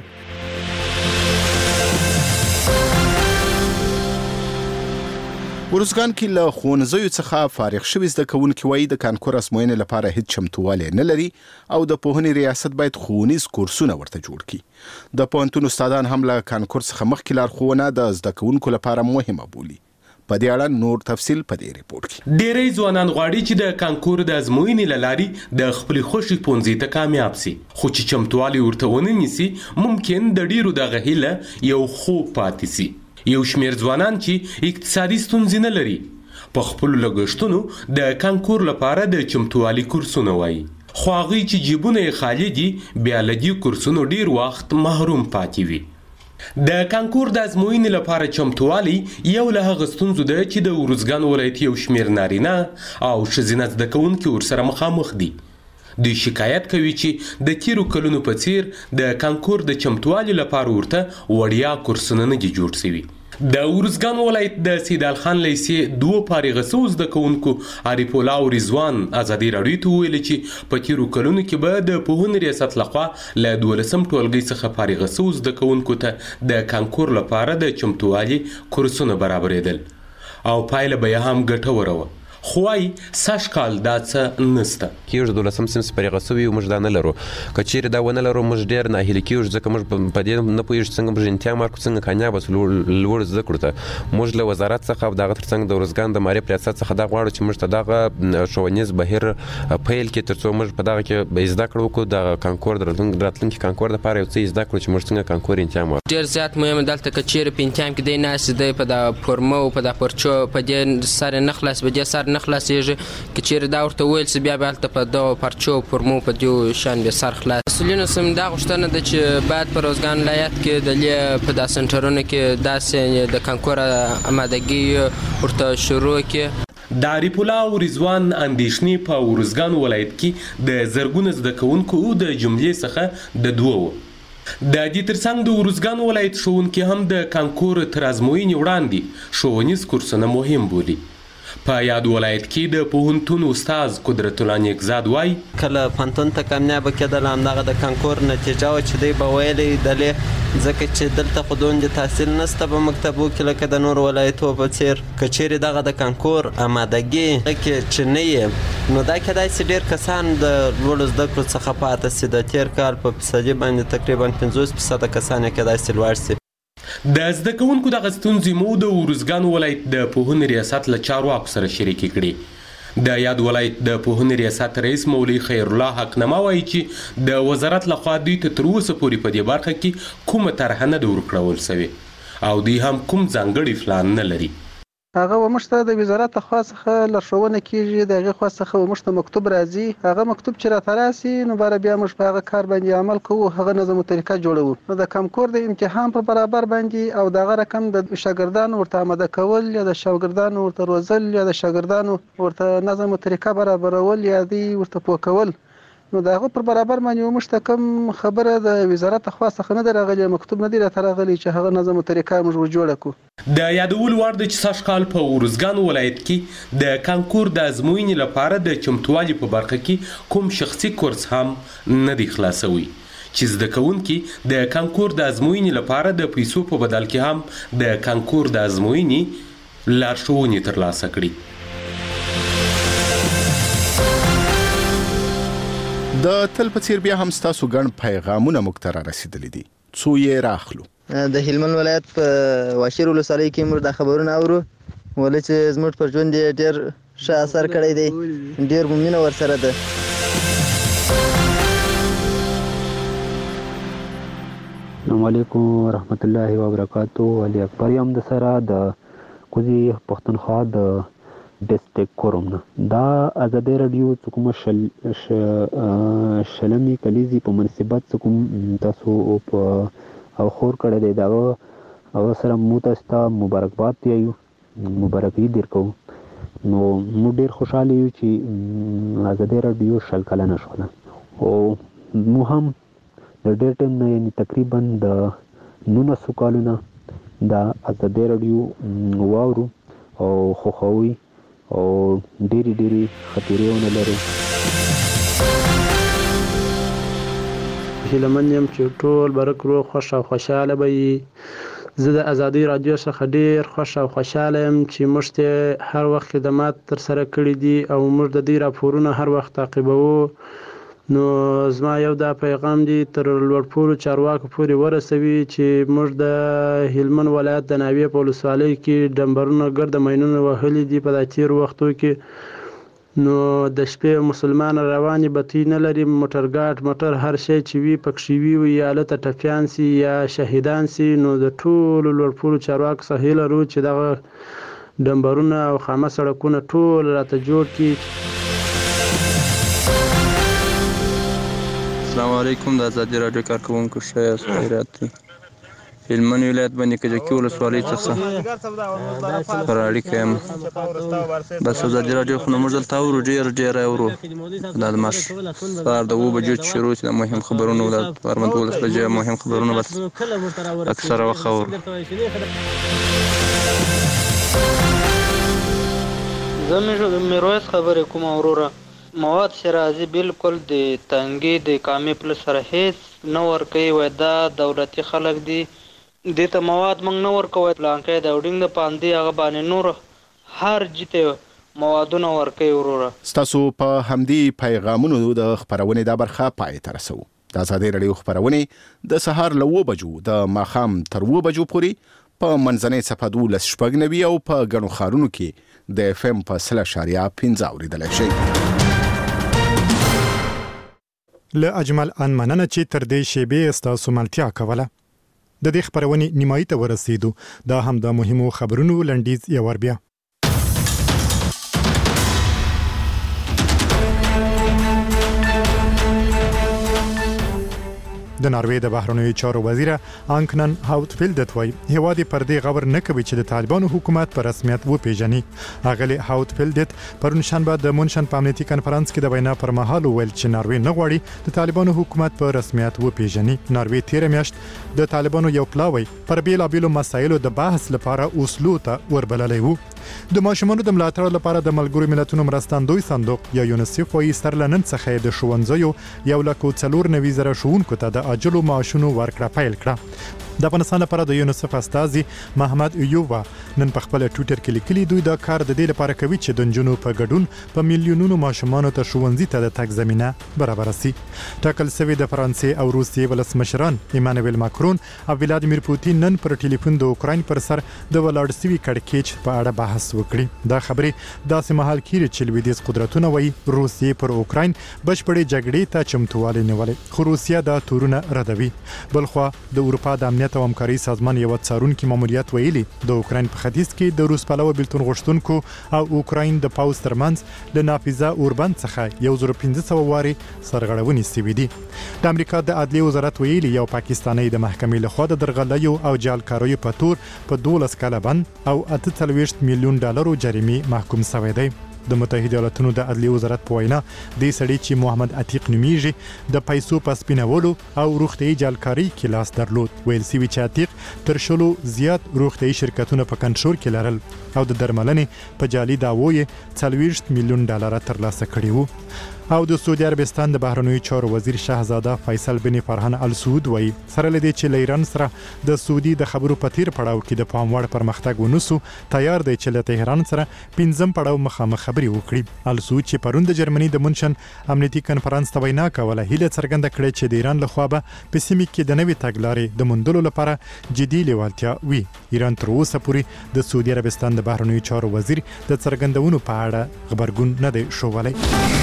ورزګان کې له ښوونځیو څخه فارغ شوي زده کوونکي وایي د کانکور ازموینې لپاره هیڅ چمتووالی نه لري او د پوهنې ریاست باید ښوونیز کورسونه ورته جوړ کړي. د پوهنتون استادان هم له کانکور څخه مخکې لارښوونه د زده کوونکو لپاره مهمه بولي. په دې اړه نور تفصیل په دې ریپورت کې. ډېری ځوانان غواړي چې د کانکور د ازموینې له لارې د خپلې خوښې پوهنځي ته کامیاب سي، خو چې چمتووالی ورته ونه نیسي ممکن د ډېرو دغه هیله یو خوب پاتې سي. یو شمیر ځوانان چې اقتصادي ستونزې نه لري په خپلو لګښتونو د کانکور لپاره د چمتووالي کورسونه وایي، خو هغوی چې جیبونه یې خالي دي بیا له دې کورسونو ډیر وخت محروم پاتې وي. د کانکور د ازموینې لپاره چمتووالی یو له هغه ستونزو ده چې د ارزګان ولایت یو شمیر نارینه او ښځینه زده کوونکي ورسره مخامخ دي. دوی شکایت کوي چې د تیرو کلونو په څیر د کانکور د چمتووالي لپاره ورته وړیا کورسونه نه دي جوړ شوي. د ارزګان ولایت د سیدال خان لیسې دوه فارغ شوو زده کوونکو عارف الله او رضوان ازادي راډیو ته ویل چې په تیرو کلونو کې به د پوهنې ریاست لخوا له 12 ټولګي څخه فارغ شوو زده کوونکو ته د کانکور لپاره د چمتووالي کورسونه برابرېدل او پایله به هم ګټوره وه. خوای ساش کال دا څه نسته کېږي 12 سم فارغ شوي موږ دا نه لرو که چیرې دا ونه لرو موږ ډېر ناهیلي کېږو ځکه موږ په دې نه پوهېږو څنګه موږ امتحان مارکو څنګه کامیابه شو لوړ زده کړو ته موږ له وزارت څخه او د هغه تر څنګ د ارزګان د معارف ریاست څخه دا غواړو چې موږ ته دغه ښوونیز بهیر پیل کړي تر څو موږ په دغه کې زده کړه وکړو د کانکور د راتلونکي کانکور دپاره یو څه زده کړو چې موږ څنګه کانکور امتحان ورکړو. ډېر زیات مهمه دلته که چیرې په امتحان کې دی ناست دی په د فورمو په د پرچو په دې سر نه خلاص په دې سر نه خلاصېږي که چیرې دا ورته ویل سي بیا به هلته په دغو پرچو فورمو په دې شان بیا سر خلاص. مسؤلینو سم دا غوښتنه ده چې باید په روزګان ولایت کې د دې په دا سنټرونو کې داسې د کانکور آمادګي ورته شروع کړي. د عارف الله او رضوان اندېښنې په ارزګان ولایت کې د زرګونه زده کوونکو د جملې څخه د دوه د دې ترڅنګ د ارزګان ولایت ښوونکي هم د کانکور تر ازموینې وړاندې ښوونیز کورسونه مهم بولي. په یاد ولایت کې د پوهنتون استاد قدرت الله نیکزاد وایي کله پوهنتون ته کامیابه کېدل همدغه د کانکور نتیجه وه چې دوی به ویلی دلې ځکه چې دلته خو دومره تحصیل نشته په مکتبو کې لکه د نورو ولایتو په څېر که چیرې دغه د کانکور آمادګي کې چې نه یې نو دا کېدای سي ډېر کسان د لوړو زده کړو څخه پاته سي. د تېر کال په فیصدي باندې تقریبا 50% کسان یې کېدای سي لوړ سي. د زده کوونکو دغه ستونزې مو د ارزګان ولایت د پوهنې ریاست له چارواکو سره شریکې کړي. د یاد ولایت د پوهنې ریاست رئیس مولوي خیر الله حقنما وایي چې د وزارت لخوا دوی ته تر اوسه پورې په دې برخه کې کومه طرحه نه ده ورکړول سوې او دوی هم کوم ځانګړی پلان نه لري. هغه وموږ ته د وزارت لخوا څخه لارښوونه کېږي د هغې خوا څخه وموږ ته مکتوب راځي هغه مکتوب چې راته راسي نو باره بیا موږ په هغه کار باندې عمل کوو هغه نظم و طریقه جوړوو. نو د کانکور د امتحان په برابر باندې او دغه رقم د شاګردانو ورته آماده کول یا د شاګردانو ورته روزل یا د شاګردانو ورته نظم و طریقه برابرول یا دی ورته پوه کول نو د هغه پر برابر باندې موږ ته کوم خبره د وزارت خوا څخه نه ده راغلې مکتوب نه دی راته راغلی چې هغه نظم و طریقه موږ ورجوړه کړو. د یادولو وړ ده چې سږ کال په ارزګان ولایت کې د کانکور د ازموینې لپاره د چمتووالي په برخه کې کوم شخصي کورس هم نه دی خلاصوي چې زده کوونکي د کانکور د ازموینې لپاره د پیسو په بدل کې هم د کانکور د ازموینې لارښوونې ترلاسه کړي. د تل په څیر بیا هم ستاسو ګڼ پیغامونه موږ ته رارسېدلي دي څو یې راخلو. د هلمند ولایت په واشیر ولسوالۍ کې موږ دا خبرونه اورو ولې چې زموږ پر ژوند یې ډېر ښه اثر کړی دی ډېر مو مینه ورسره ده. السلام علیکم ورحمت الله وبرکاتو. علي اکبر یم د سره د کوزي پښتونخوا د ډسټریکټ کوروم نه دا ازادي رادیو کوم شلمي کلیزي په مناسبت کوم تاسو په او خور کړه دی دا او سره مو تاسو ته مبارکباد دیو مبارکي درکو نو مو ډیر خوشاله یو چې ازادي رادیو شل کلنه شوله او مو هم د ډیر ټیم نه یعنی تقریبا د 19 کالونه د ازادي رادیو واورو او خوخوي او ډېری خطرونه لري. هیلمن یم چې ټول برکرو خوش او خوشاله به زه د ازادي رادیو څخه ډېر خوش او خوشاله یم چې موږ ته هر وخت خدمات تر سره کړي دي او موږ د دې راپورونه هر وخت تعقیبوو. نو زما یو دا پیغام دی تر لوړپوړو چارواکو پورې ورسوي چې موږ د هلمند ولایت د ناوې په ولسوالۍ کې ډمبرونه ګرده ماینونه وهلي دي په دا تېرو وختو کې نو د شپې مسلمان روانې بتۍ نه لري موټر هر شی چې وي پکښې وي یا هلته ټپیان سي یا شهیدان سي نو د ټولو لوړپوړو چارواکو څخه هیله لرو چې دغه ډمبرونه او خامه سړکونه ټول راته جوړ کړي. السلام علیکم د ازادي رادیو کارکونکو ښه خیرات دي هلمند ولایت باندې کجکي ولسوالۍ څخه پر اړیکه یم. بس ازادي راډیو خو موږ دلته اورو ډېر اورو. دا د سهار د 7 بجو چې شروع شي د مهم خبرونو د 12 بجې مهم خبرونه بس اکثره وخت اورو. زه میرویس خبرې کوم وروره. مواد شرازي بالکل د تنګي د کامې پل سره هیڅ نه ورکوي. وای دا دولتي خلک دي دې ته مواد موږ نه ورکوی. پلانکی د وډینګ د پاندې هغه باندې نور هر جته موادونه ورکوي وروره. ستاسو په همدې پیغامونو د خبرونې دا برخه پای ته رسو. د ازادي راډیو خبرونه د سهار له 9 بجو د ماښام تر 2 بجو پورې په منځنۍ صفحه 12 او په ګڼو ښارونو کې د FM په 3.15 اوریدلای شئ. له اجمل ان مننه چې تر دې شیبې ستاسو ملتیا کوله. د دې خبرونې نیمایي ته ورسېدو. دا هم د مهمو خبرونو لنډیز یو ور بیا. د ناروې د بهرنیو چارو وزیر آنکنن هاوتفیلد وایي هیواد پر دې غور نه کوي چې د طالبانو حکومت په رسمیت وپیژني. اغلی هاوتفیلد پرون شنبه د مونشن په امنیتي کنفرانس کې د وینا پر مهال ویل چې ناروې نه غواړي د طالبانو حکومت په رسمیت وپیژني. ناروې تیر میاشت د طالبانو یو پلاوی پر بیلابیلو مسایلو د بحث لپاره اوسلو ته وربللی وو. د ماشومانو د ملاتړ لپاره د ملګرو ملتونو مرستندوی صندوق یا یونیسف وايي سرلنن څخه د ښوونځیو 1,490,000 ښوونکو ته د اجلو معاشونو ورکړه پیل کړه. د افغانستان لپاره د یونیسف استازي محمد ایوبا نن په خپل ټوئیټر کې لیکلي دوی دا کار د دې لپاره کوي چې د نجونو په ګډون په میلیونونو ماشومانو ته ښوونځي ته د تګ زمينه برابر شي. ټاکل شوی د فرانسې او روسیې ولسمشران ایمانوئل ماکرون او ولادیمیر پوتین نن پر ټلیفون د اوکراین پر سر د ولاړ شوی کړکېچ په اړه بحث وکړي. دا خبرې داسې مهال کې چې لویدیځ قدرتونه وایي روسیې پر اوکراین بشپړې جګړې ته چمتووالی نیولې، خو روسیه دا تورونه ردوي. بلخوا د اروپا د امنیت او همکاري سازمان یو څارونکي ماموریت ویلي د اوکراین په ختیځ کې د روس پلوه بیلتون غوښتونکو او اوکراین د پاوز ترمنځ له نافذه اوربند څخه 1500 واري سرغړونې سوي دي. د امریکا د عدلي وزارت ویلي یو پاکستانی د محکمې لخوا د درغلیو او جعلکاریو په تور په 12 کاله بند او 48 میلیون ډالرو جریمې محکوم شوی دی. د متحده ایالاتونو د عدلي وزارت په وینا د سړي چې محمد عتیق نومیږي د پیسو په سپینولو او روغتي جعلکاری کې لاس درلود. ویل سوي چې عتیق تر شلو زیات روغتي شرکتونه په کنټرول کې لرل او د درملنې په جعلي داوی 40 میلیون ډالر ترلاسه کړي وو. او د سعودي عربستان د بهرنیو چارو وزیر شاهزاده فیصل بن فرحان ال سعود وایي سره لدی چې ایران سره د سعودي د خبرو په تیر پړاو کې د پام وړ پرمختګ ونسو تیار دی چې له تهران سره 5م پړاو مخامخ خبري وکړي. ال سعود چې پروند د جرمني د مونشن امنیتي کنفرانس ته وینا کوله هیله څرګنده کړې چې د ایران لخوا به په سیمه کې د نوې تګلارې د موندلو لپاره جدي لیوالتیا وي. ایران تر اوسه پورې د سعودي عربستان د بهرنیو چارو وزیر د څرګندونو په اړه خبرګون نه دی شوولی.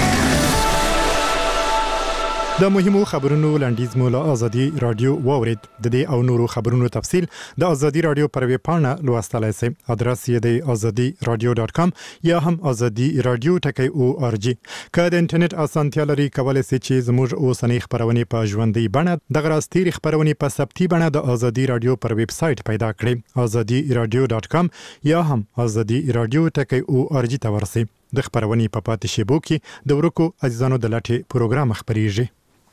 د مهمو خبرونو لنډیز مولا ازادي رادیو واورید. د دې او نورو خبرونو تفصیل د ازادي رادیو پر ویب پاڼه لوستلای شئ. ادرس یې د azadiradio.com یا هم azadiradio.org. که د انټرنیټ اسانتیا لري کولای شئ چې زموږ اوسنۍ خبرونه په ژوندۍ بڼه د غراستيري خبرونه په ثبتي بڼه د ازادي رادیو پر ویب سټ پیدا کړئ. azadiradio.com یا هم azadiradio.org ته ورسئ. د خبرونې په پاتې شیبو کې د ورکو عزیزانو د لټې پروګرام خبريږي.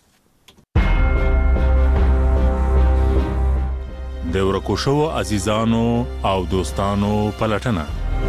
د ورکو شو عزیزانو او دوستانو پلټنه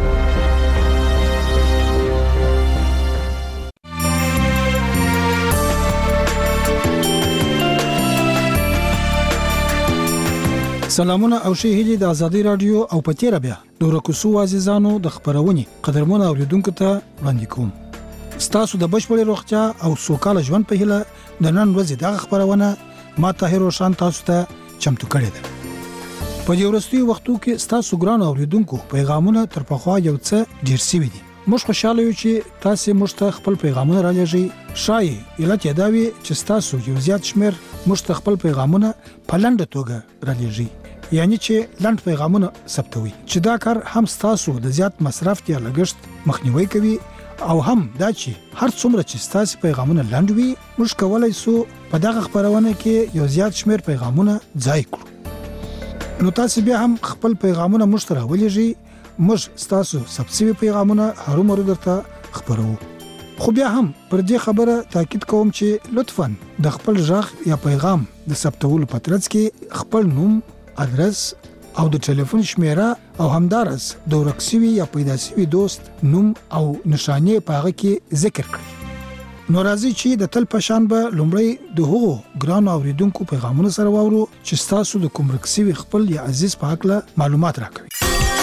سلامونه او ښه هیلې د ازادي رادیو او پتیره بیا د ورکو شو عزیزانو د خبرونې قدرمن اوریدونکو ته وړاندې کوم. ستاسو د بشپړې روغتیا او سوکاله ژوند په هیله د نن ورځې د خبرونه ما طاهر روشن تاسو ته چمتو کړی دی. په دې ورستیو وختو کې ستاسو ګران اوریدونکو پیغامونه تر پخوا یو څه ډیر سوي دي. موږ خوشاله یو چې تاسو موږ خپل پیغامونه را لېږئ. شای علت یې دا وي چې تاسو یو زیات شمیر موږ خپل پیغامونه په لنډه توګه را لېږئ، یعنی چې لنډ پیغامونه ثبتوي چې دا کار هم تاسو د زیات مصرف یا لګښت مخنیوي کوي او هم دا چې هر څومره چې تاسو پیغامونه لنډ وي موږ کولای شو په دغه خبرونه کې یو زیات شمیر پیغامونه ځای کړو. نو تاسو بیا هم خپل پیغامونه موږ ته راولېږئ، موږ ستاسو ثبت شوي پیغامونه هرومرو درته خپرو. خو بیا هم پر دې خبره تاکید کوم چې لطفاً د خپل غږ یا پیغام د ثبتولو په ترڅ کې خپل نوم، ادرس او د ټلیفون شمیره او همدارس د ورک شوي یا پیدا شوي دوست نوم او نشانې په هغه کې ذکر کړئ. نو راځي چې د تل په شان به لومړی د هغو ګرانو اوریدونکو پیغامونه سره واورو چې ستاسو د کوم ورک شوي خپل یا عزیز په هکله معلومات راکوي.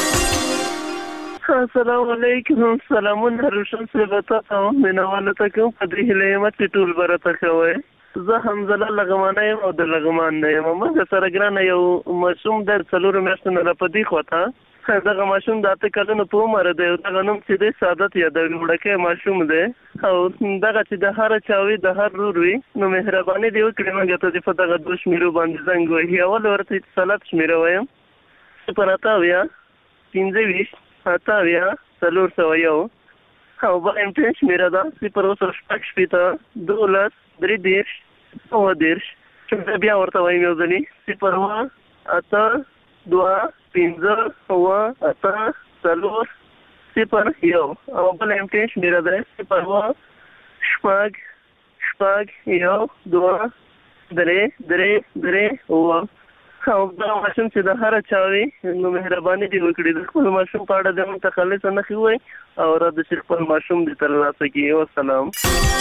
السلام علیکم. سلامونه روشن صاحب تاسو مینوالو ته کوم په دې هیله ما چې ټول برته کوي. زه حمزله لغمانه یم او د لغمان نه یم. موږ سره ګرانه یو ماشوم د 4 میاشتو نه پدې خوته دغه ماشوم د 8 کلونو په عمر دی. دغه نوم چې د سعادت یا د وړکه ماشوم دی او دغه چې د هر چاوي د هر روروي نو مهرباني دی وکړئ موږ ته په دغه 2 شمیرو باندې زنګ وهي. اول ورته اتصالات شمیره وایم 0 15 28 401 او بل امتحان شمیره ده 0 شپږ 12 13 چې بیا ورته وایم یو ځلې 0 8 2 15 8 4 0 او بل امتحان شمیره ده 0 شپږ 1 2 3 او دا ماشوم چې د هر چاوي نو مهرباني دی وکړي د خپل ماشوم په اړه د متخلص نه خوي او را د خپل ماشوم د ترلاسه کی. والسلام.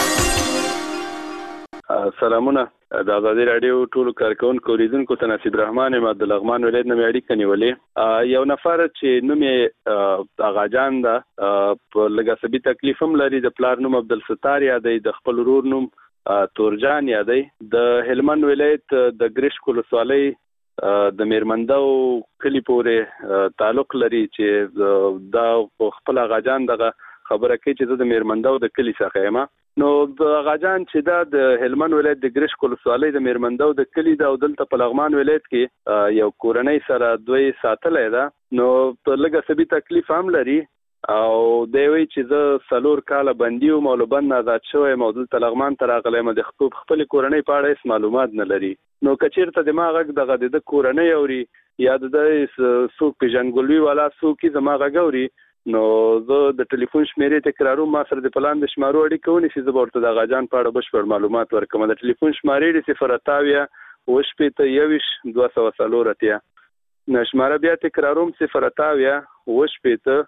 سلامونه د آزادي رادیو ټولو کارکونکو اوریدونکو ته نصیب رحمان یم د لغمان ولایت نه اړیکه نیولې. یو نفر چې نوم یې اغاجان ده په لږه سبي تکلیف هم لري. د پلار نوم عبدالستار یادی، د خپل ورور نوم تورجان یادی. د هلمند ولایت د ګریش ولسوالۍ د میرمندو کلی پورې تعلق لري چې دا خپل اغاجان دغه خبره کوي چې زه د میرمندو د کلی څخه یم. نو د اغاجان چې دا د هلمند ولایت د ګریش ولسوالۍ د میرمندو د کلی دا او دلته په لغمان ولایت کې یو کورنۍ سره دوی ساتلې ده. نو په لږه سبي تکلیف هم لري او دی وی چې زه 4 کاله بندي او مولبند آزاد شوم او دلته لغمان ته راغلم. د خپل کورنۍ په اړه هیڅ معلومات نه لري. نو کچیرته دماغ دغه د کورنۍ اوري یا د سوق پیژنګلوي والا سوقي دماغ غوري نو زه د ټلیفون شمیرې تکراروم. ما سره د پلان د شمارو اړیکه ونی چې زه ورته د غاجان په اړه بشپړ معلومات ورکوم. د ټلیفون شمارې د 0 وشپېته 21 240 نه شماره بیا تکراروم 0 وشپېته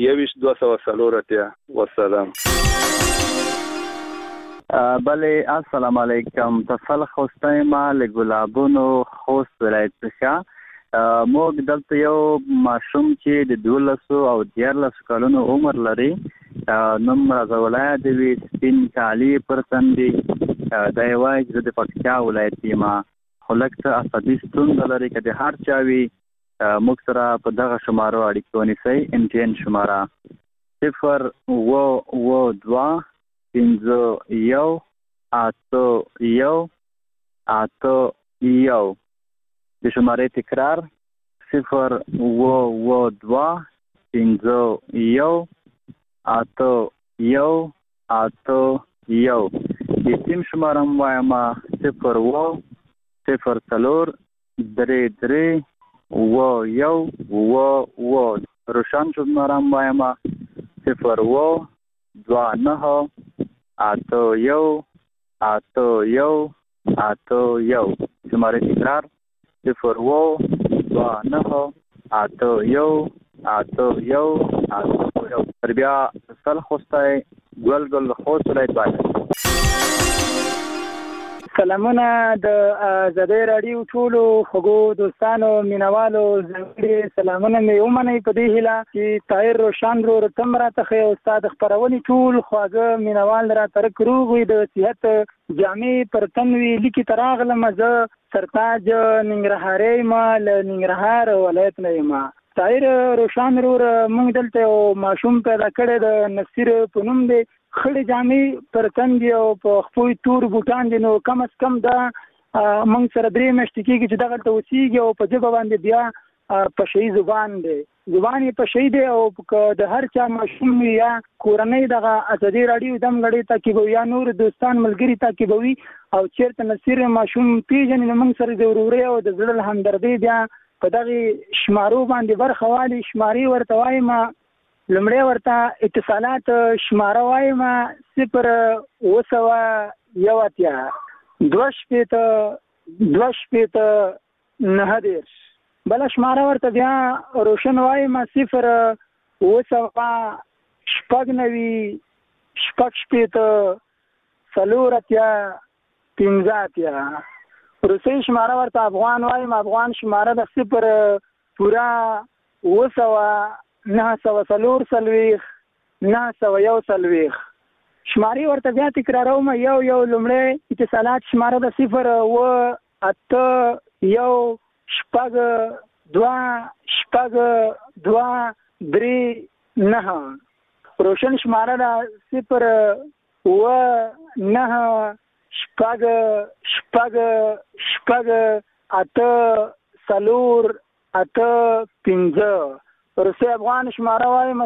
21 240. والسلام. بله السلام علیکم. تصل خوسته ما لګلابونو خوست ولایت څخه موږ دلته یو ماشوم چې د 12 او 13 کلونو عمر لري. نوم رضا ولایت دی، سپین کالی پرتن دی. دا یوای چې د پکتیا ولایت یم. خو لکه عصبي ستونزه لري که د هر چاوي موږ سره په دغه شمارو اړیکه ونیسئ. امتحان شماره 0 2 5 1 8 1 8 1. د شمارې تکرار 0 2 5 1 8 1 8 1. د سیم شماره هم وایم 0 0 3 3 1 روشن شماره هم وایم 0 2 9 8 1 8 1 8 1. شماره تکرار 0 2 9 8 1 8 1 8 1. تربیه سل خوسته ګل خوست ولایت باندې. سلامونه د آزادي رادیو ټولو خوږو دوستانو مینوالو ځانګړي سلامونه مې ومنئ په دې هیله چې طاهر روشن ورور تم راته ښه استاد خپرونې ټول خواږه مینوال راته روغ وي د صحت جامې پر تن وي لیکي ته راغلم. زه سرتاج ننګرهارۍ یم له ننګرهار ولایت نه یم. طاهر روشن ورور موږ دلته یو ماشوم پیدا کړی د نصیر په نوم دی. خړې جامې پر تن دي او په خپل تور بوټان دي. نو کم از کم دا موږ سره 3 میاشتې کېږي چې دغلته اوسېږي او په ژبه باندې بیا په شي زبان دی. زبان یې په شي دی او د هر چا ماشوم یا کورنۍ دغه آزادي رادیو دم غړي تعقیبوي یا نور دوستان ملګري تعقیبوي او چېرته نصیر ماشوم پیژني نو موږ سره د ورورۍ او د زړه همدردۍ بیا په دغه شمارو باندې برخه والی. شماري ورته وایم لمړی ورته اتصالات شماره وایم 0 بله شماره ورته بیا روشن وایم 0 روسي شماره ورته افغان وایم. افغان شماره د 0.944 شماري ورته بیا تکراروم. یو لمړی اتصالات شماره د 0.8123239 روشن شماره د 0.98845 روسي افغان شماره وایم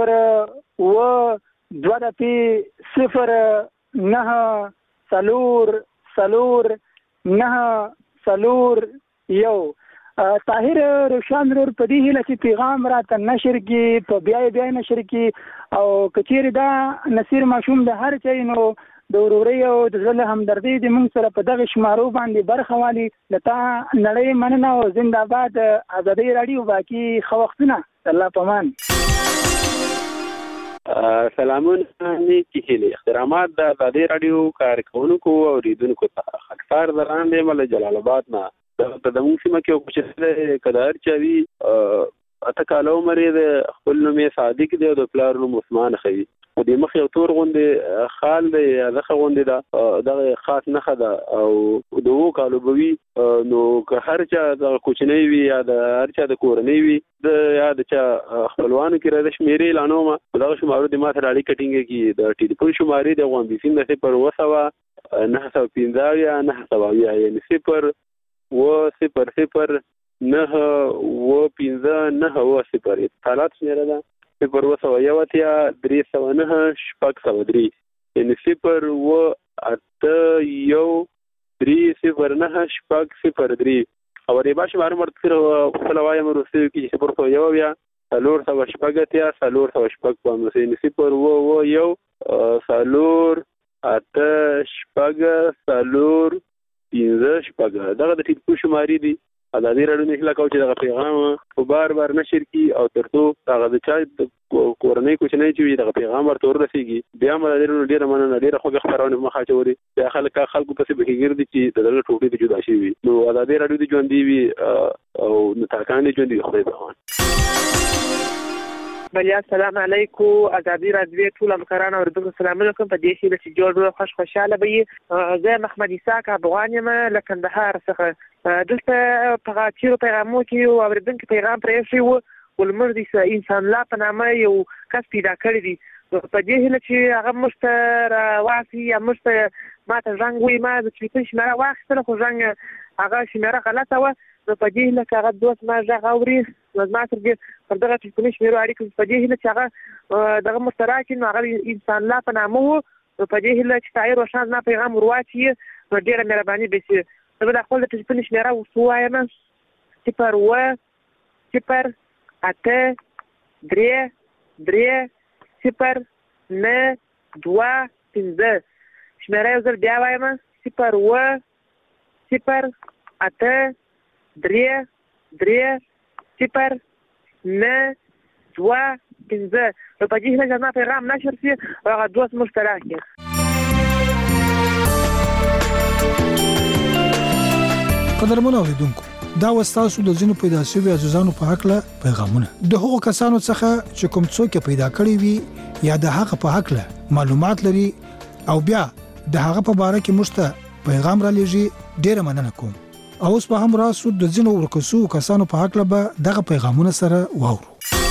0.209 طاهر روشان رور په دې هیله چې پیغام راته نشر کی په بیا نشر کی او کچیر دا نصیر ماشوم د هر چا نو د وروري او د زړه همدردي د موږ سره په دغه شمارو باندې برخه والی. لته نړۍ مننه او زنده‌باد ازادي رادیو. باقي خو وختونه الله پامان. سلامونه نیکی هیلې احترامات د ازادي رادیو کارکونکو او اوریدونکو ته. خاکسار دران دی مله جلال آباد نه د موږ سیمه کې کوم چې کدار چوي اته کالو مری د خپل نوم صادق دی او د پلار نوم عثمان خوي. د مخ یو تور غوندې خال دی دغه غوندې دا خاص نه ده او دوه کالو بوي نو که هر چا د کوچنی وي یا د هر چا د کورنۍ وي د یا د چا خپلوانو کې راځي شمیرې لانومه دغه شمارو د ماته اړیکه ټینګه کی د ټلیفون شمارې د غوان بي سیم د 0.915 یا 9 یعنی 0.009 حالات شمیره ده 0.1 یعنی 0.1 او ری باشه مارو مرتفر خپلوای مرسته کې 0.1 یا 0.8 یا 0.8 په نو یعنی 0.8 دغه د ټلیفون شمارې دي. ازادي رادیو نه کلاکو چې دغه پیغام په بار نشر کی او ترڅو هغه د چا کورنۍ کوچنۍ چې دغه پیغام ورته ورسیږي بیا مله ډیره مننه ډیره خوږه خبرونه مخه چوري بیا خلکو پسې بهګردي چې دغه ټوټې د جدا شي وي. نو ازادي رادیو د ژوند دی او نتاکان دی ژوند دی خدای په امان. بلیا السلام علیکم ازادي رادیو ټول همکاران اوریدونکو السلام علیکم. په دې هیله چې جوړ خوشاله به زه محمد اسحاق افغان یم له کندهار څخه. دلته په چیرو پیغامو کې اوریدونکو پیغام پرې شو ولمر دي انسان لا په نامه یو کس پیدا کړی دی. په دې هیله چې هغه مشتر واسي یا مشتر ماته ځنګ وي ما د ټلیفون شماره واخیستله خو ځنګ هغه شماره غلطه وه. نو په دې هیله چې هغه دوست ما غږ اوري نو زما سره دې پر دغه ټلیفوني شمیرو اړیکه په دې هیله چې هغه دغه مشتر راکړي نو هغه انسان لا په نامه و. نو په دې هیله چې طاهر روشان زما پیغام ورواچي نو ډېره مهرباني به شي. زه به د خپل د ټلیفوني شمېره ووایم 0.830 شمېره یو ځل بیا وایم 0.830 نو په دې هیله چې زما پیغام نشر شي او هغه دوست مشترک کړي. قدرمن اوریدونکو دا وستاسو د ځینو پیدا شوی عزیزانو په حق له پیغامونه د هغو کسانو څخه چې کوم څوک پیدا کړی وي یا د حق په حق له معلومات لري او بیا د هغه په باره کې مشته پیغام را لېږي ډیره مننه کوم. او اوس په هم راسو د ځینو ورکوسو کسانو په حق له دغه پیغامونه سره واورو.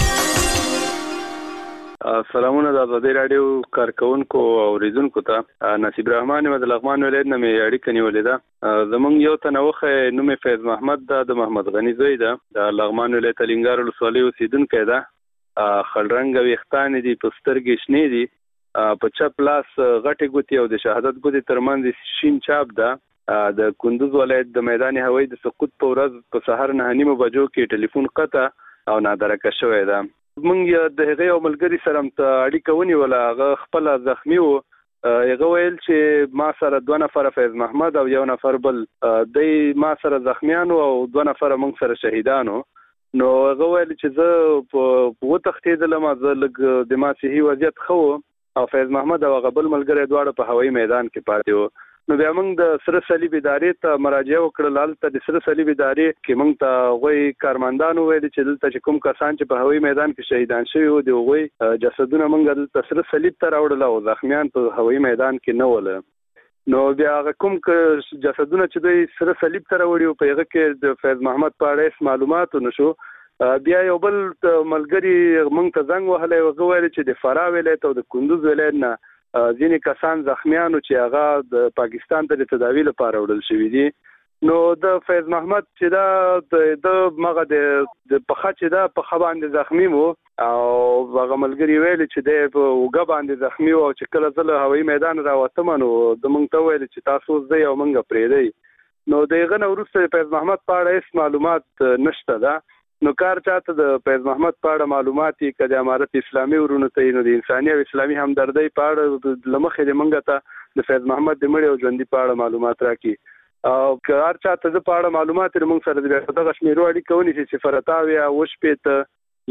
سلامونه د ازادي رادیو کارکونکو او اوریدونکو ته. نصیب رحمان د لغمان ولایت نه مې اړیکه نیولې ده. زمونږ یو تنوخه نوم فیض محمد د محمد غنی زوی ده د لغمان ولایت لنګار ولسوالۍ اوسیدونکی ده. خړرنګ ویښتان دي په سترګې شنې دي په چپ لاس غټې ګوتې او د شهادت ګوتې ترمنځ شین چاپ ده د کندوز ولایت د میدان هوایی د سقوط په ورځ په سحر 9:30 بجو کې ټلیفون قطع او نادرکه شوې ده. موږ د هغې یو ملګري سره اړیکه ونیوله، هغه خپل زخمی و. هغه ویل چې ما سره 2 نفر فیض محمد او 1 نفر بل دی ما سره زخمیانو او 2 نفر موږ سره شهیدانو. نو هغه ویل چې زه په وتښتېدلم، زه لږ د ما صحي وضعیت ښه و او فیض محمد او هغه بل ملګری دواړه په هوایي میدان کې پاتې وو. نو بیا موږ د سره صلیب ادارې ته مراجعه وکړه. هلته د سره صلیب ادارې کې موږ ته هغوی کارمندانو ویلي چې دلته چې کوم کسان چې په هوایي میدان کې شهیدان شوي وو د هغوی جسدونه موږ دلته سره صلیب ته راوړل او زخمیان په هوایي میدان کې نه ول. نو بیا هغه کوم جسدونه چې دوی سره صلیب ته راوړي په هغه کې د فیض محمد په اړه معلومات نشو. بیا یو بل ملګری موږ ته زنګ وهلی، هغه ویل چې د فراه ولایت او د کندوز ولایت نه ځینې کسان زخمیانو چې هغه د پاکستان ته د تداوی لپاره وړل شوي دي. نو د فیض محمد چې دا د مغه د پخه چې دا په باندې زخمی وو او هغه ملګری ویل چې د وګ باندې زخمی وو چې کله ځله هوایي میدان راوتم نو د موږ ته ویل چې تاسو زه او موږ پرې دی. نو دغه نو وروسته فیض محمد په اړه هیڅ معلومات نشته ده. نو کار چاته د فیض محمد په اړه معلوماتي کله امارت اسلامي ورونه ته نو د انساني او اسلامي همدردی په اړه لمخې د منګه ته د فیض محمد د مړي او ژوندۍ په اړه معلومات راکړي او کار چاته د په اړه معلومات موږ سره د دغه شمیرو اړیکه ونی چې 0 وشپېته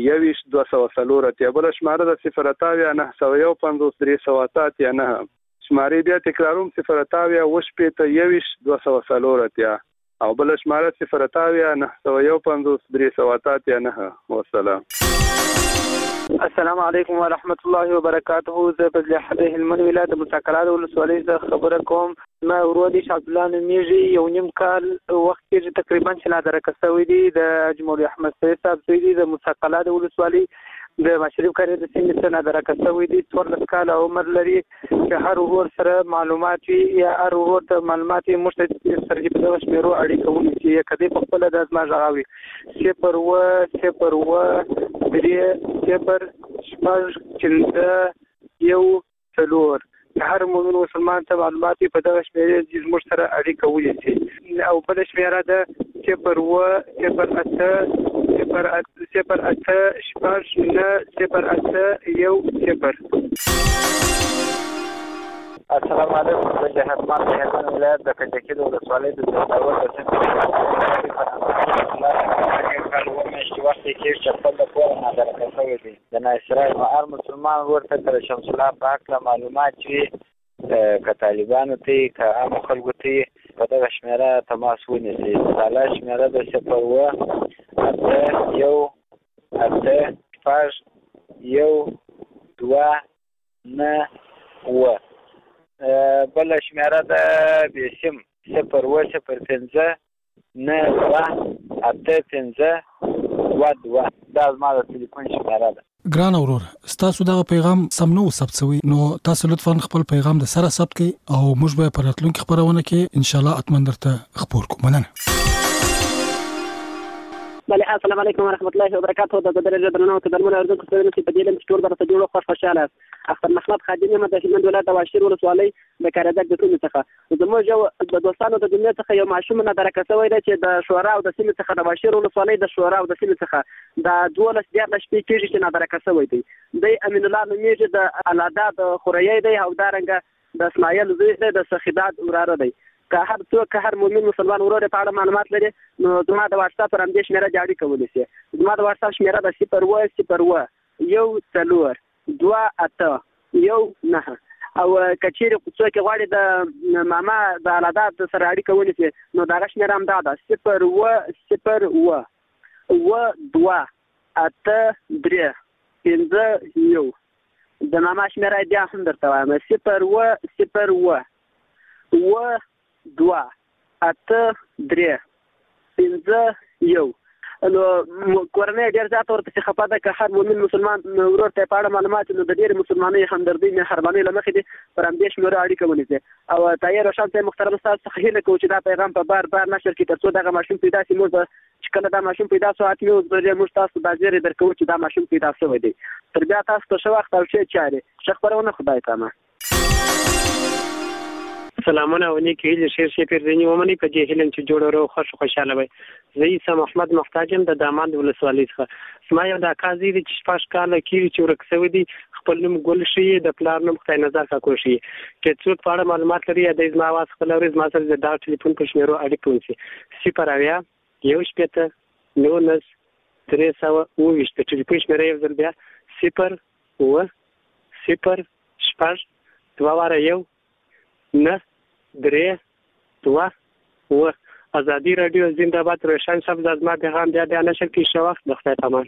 2204 بل شماره د 0 951 307 یا 9 شماره بیا تکراروم 0 وشپېته 2204 او بل شماره 0 951 307 یا 9. والسلام. السلام علیکم ورحمت الله وبرکاته. زه په لحظه هلمند ولایت مساکلات ولسوالۍ څخه خبره کوم. ما ورودي عبد الله نمیږي یو نیم کال وخت کې تقریبا چې نادرکه شوی دی د جمهوریت احمد سید صاحب سوی د مساکلات ولسوالۍ د مشرف کاری د سیمې څخه نادرکه شوی دی. 14 کال عمر لري چې هر ور سره معلومات یا هر ور ته معلومات مشته سره په دغه شمیرو اړیکه ونی چې کدی په خپل د ازما ژغاوي 0 هر مومن مسلمان ته معلومات په دغه شمیرې د زموږ سره اړیکه ونیسي او بل شمیره ده 0 السلام علیکم. زه جهادمان د هلمند ولایت د کجکي د ولسوالۍ د زړور د وخت کې چې خپل د کور نادرکه شوی دی د ناصرای هر مسلمان ورته تر شمس الله پاک له معلومات چې که طالبانو ته که عام خلکو ته په دغه شمیره تماس ونیسي. ساله شمیره د 0 بل شمیره د بیسیم 0 دا زما د ټلیفون شمیره ده. ګران اورور ستاسو دغه پیغام سم نو ثبت شوی نو تاسو لطفا خپل پیغام د سره ثبت کړئ او موږ به په راتلونکي خبرونه کې ان شاء الله اتمن درته خبر کوم. مننه. بله السلام علیکم ورحمت الله وبرکاته. د درجه درنو ته درمن اردن کو څنګه چې په دې لم ټول برته جوړ خوشاله اختر محمد خادم یم د هلمند ولایت واشیر ولسوالۍ د کاردک د ټول څخه زموږ د دوستانو د دنیا څخه یو معشوم نه درکه شوی دی چې د شورا او د سیمې څخه د واشیر ولسوالۍ د شورا او د سیمې څخه د 12 شپې کېږي چې نه درکه شوی دی. د امین الله نومیږي د الادا د خوريي دی او دارنګه د اسماعیل زوی دی د سخیدات وراره دی. که هر څوک که هر مؤمن مسلمان ورور په اړه معلومات لري نو زما د واتس اپ رمدې شمیره جاری کولی شي. زما د واتس اپ شمیره د 0 او کچېره څوک غواړي د ماما د الادا سره اړیکه ونیسي نو دا شمیره هم ده 0 د ماما شمیره بیا هم درته وایم 0 نو کورنۍ ډېر زیات ورته خپه ده که هر مؤمن مسلمان ورور ته په اړه معلومات نو د ډېر مسلمانۍ همدردۍ مهربانۍ له مخې دي پر همدې شمیرو اړیکه ونیسي او طاهر روشن صاحب محترم استاد څخه هیله کوو چې دا پیغام په بار نشر کړي تر څو دغه ماشوم پیدا شي. موږ چې کله دا ماشوم پیدا شو حتمي موږ تاسو دا زیری درکوو چې دا ماشوم پیدا شوی دی. تر بیا تاسو ته ښه وخت او ښې چارې ښه خپرونه. خدای پامه. سلامونه او نیک هیله شیر شي پیرځنی ومني په دې هیله چې جوړ ورو خوشاله وي. زه عیسی محمد محتاجم د داماد ولسوالۍ څخه. سما یو د کازي د 6 کال کې چې ورکسوي دي خپل نوم ګل شي د پلار نوم خدای نظر کا کوشي چې څوک په اړه معلومات لري د زما आवाज خپل ورځ ما سره د ټلیفون په شمیرو اړیکه ونیسي 0 یو شپته 9 320 د ټلیفون شمیره یو ځل بیا 0 0 شپږ 2 1 نه 3 2 و ازادي رادیو زنده‌باد. روشن صاحب د ازما پیغام بیا نشر کې شو وخت د خدای پامان.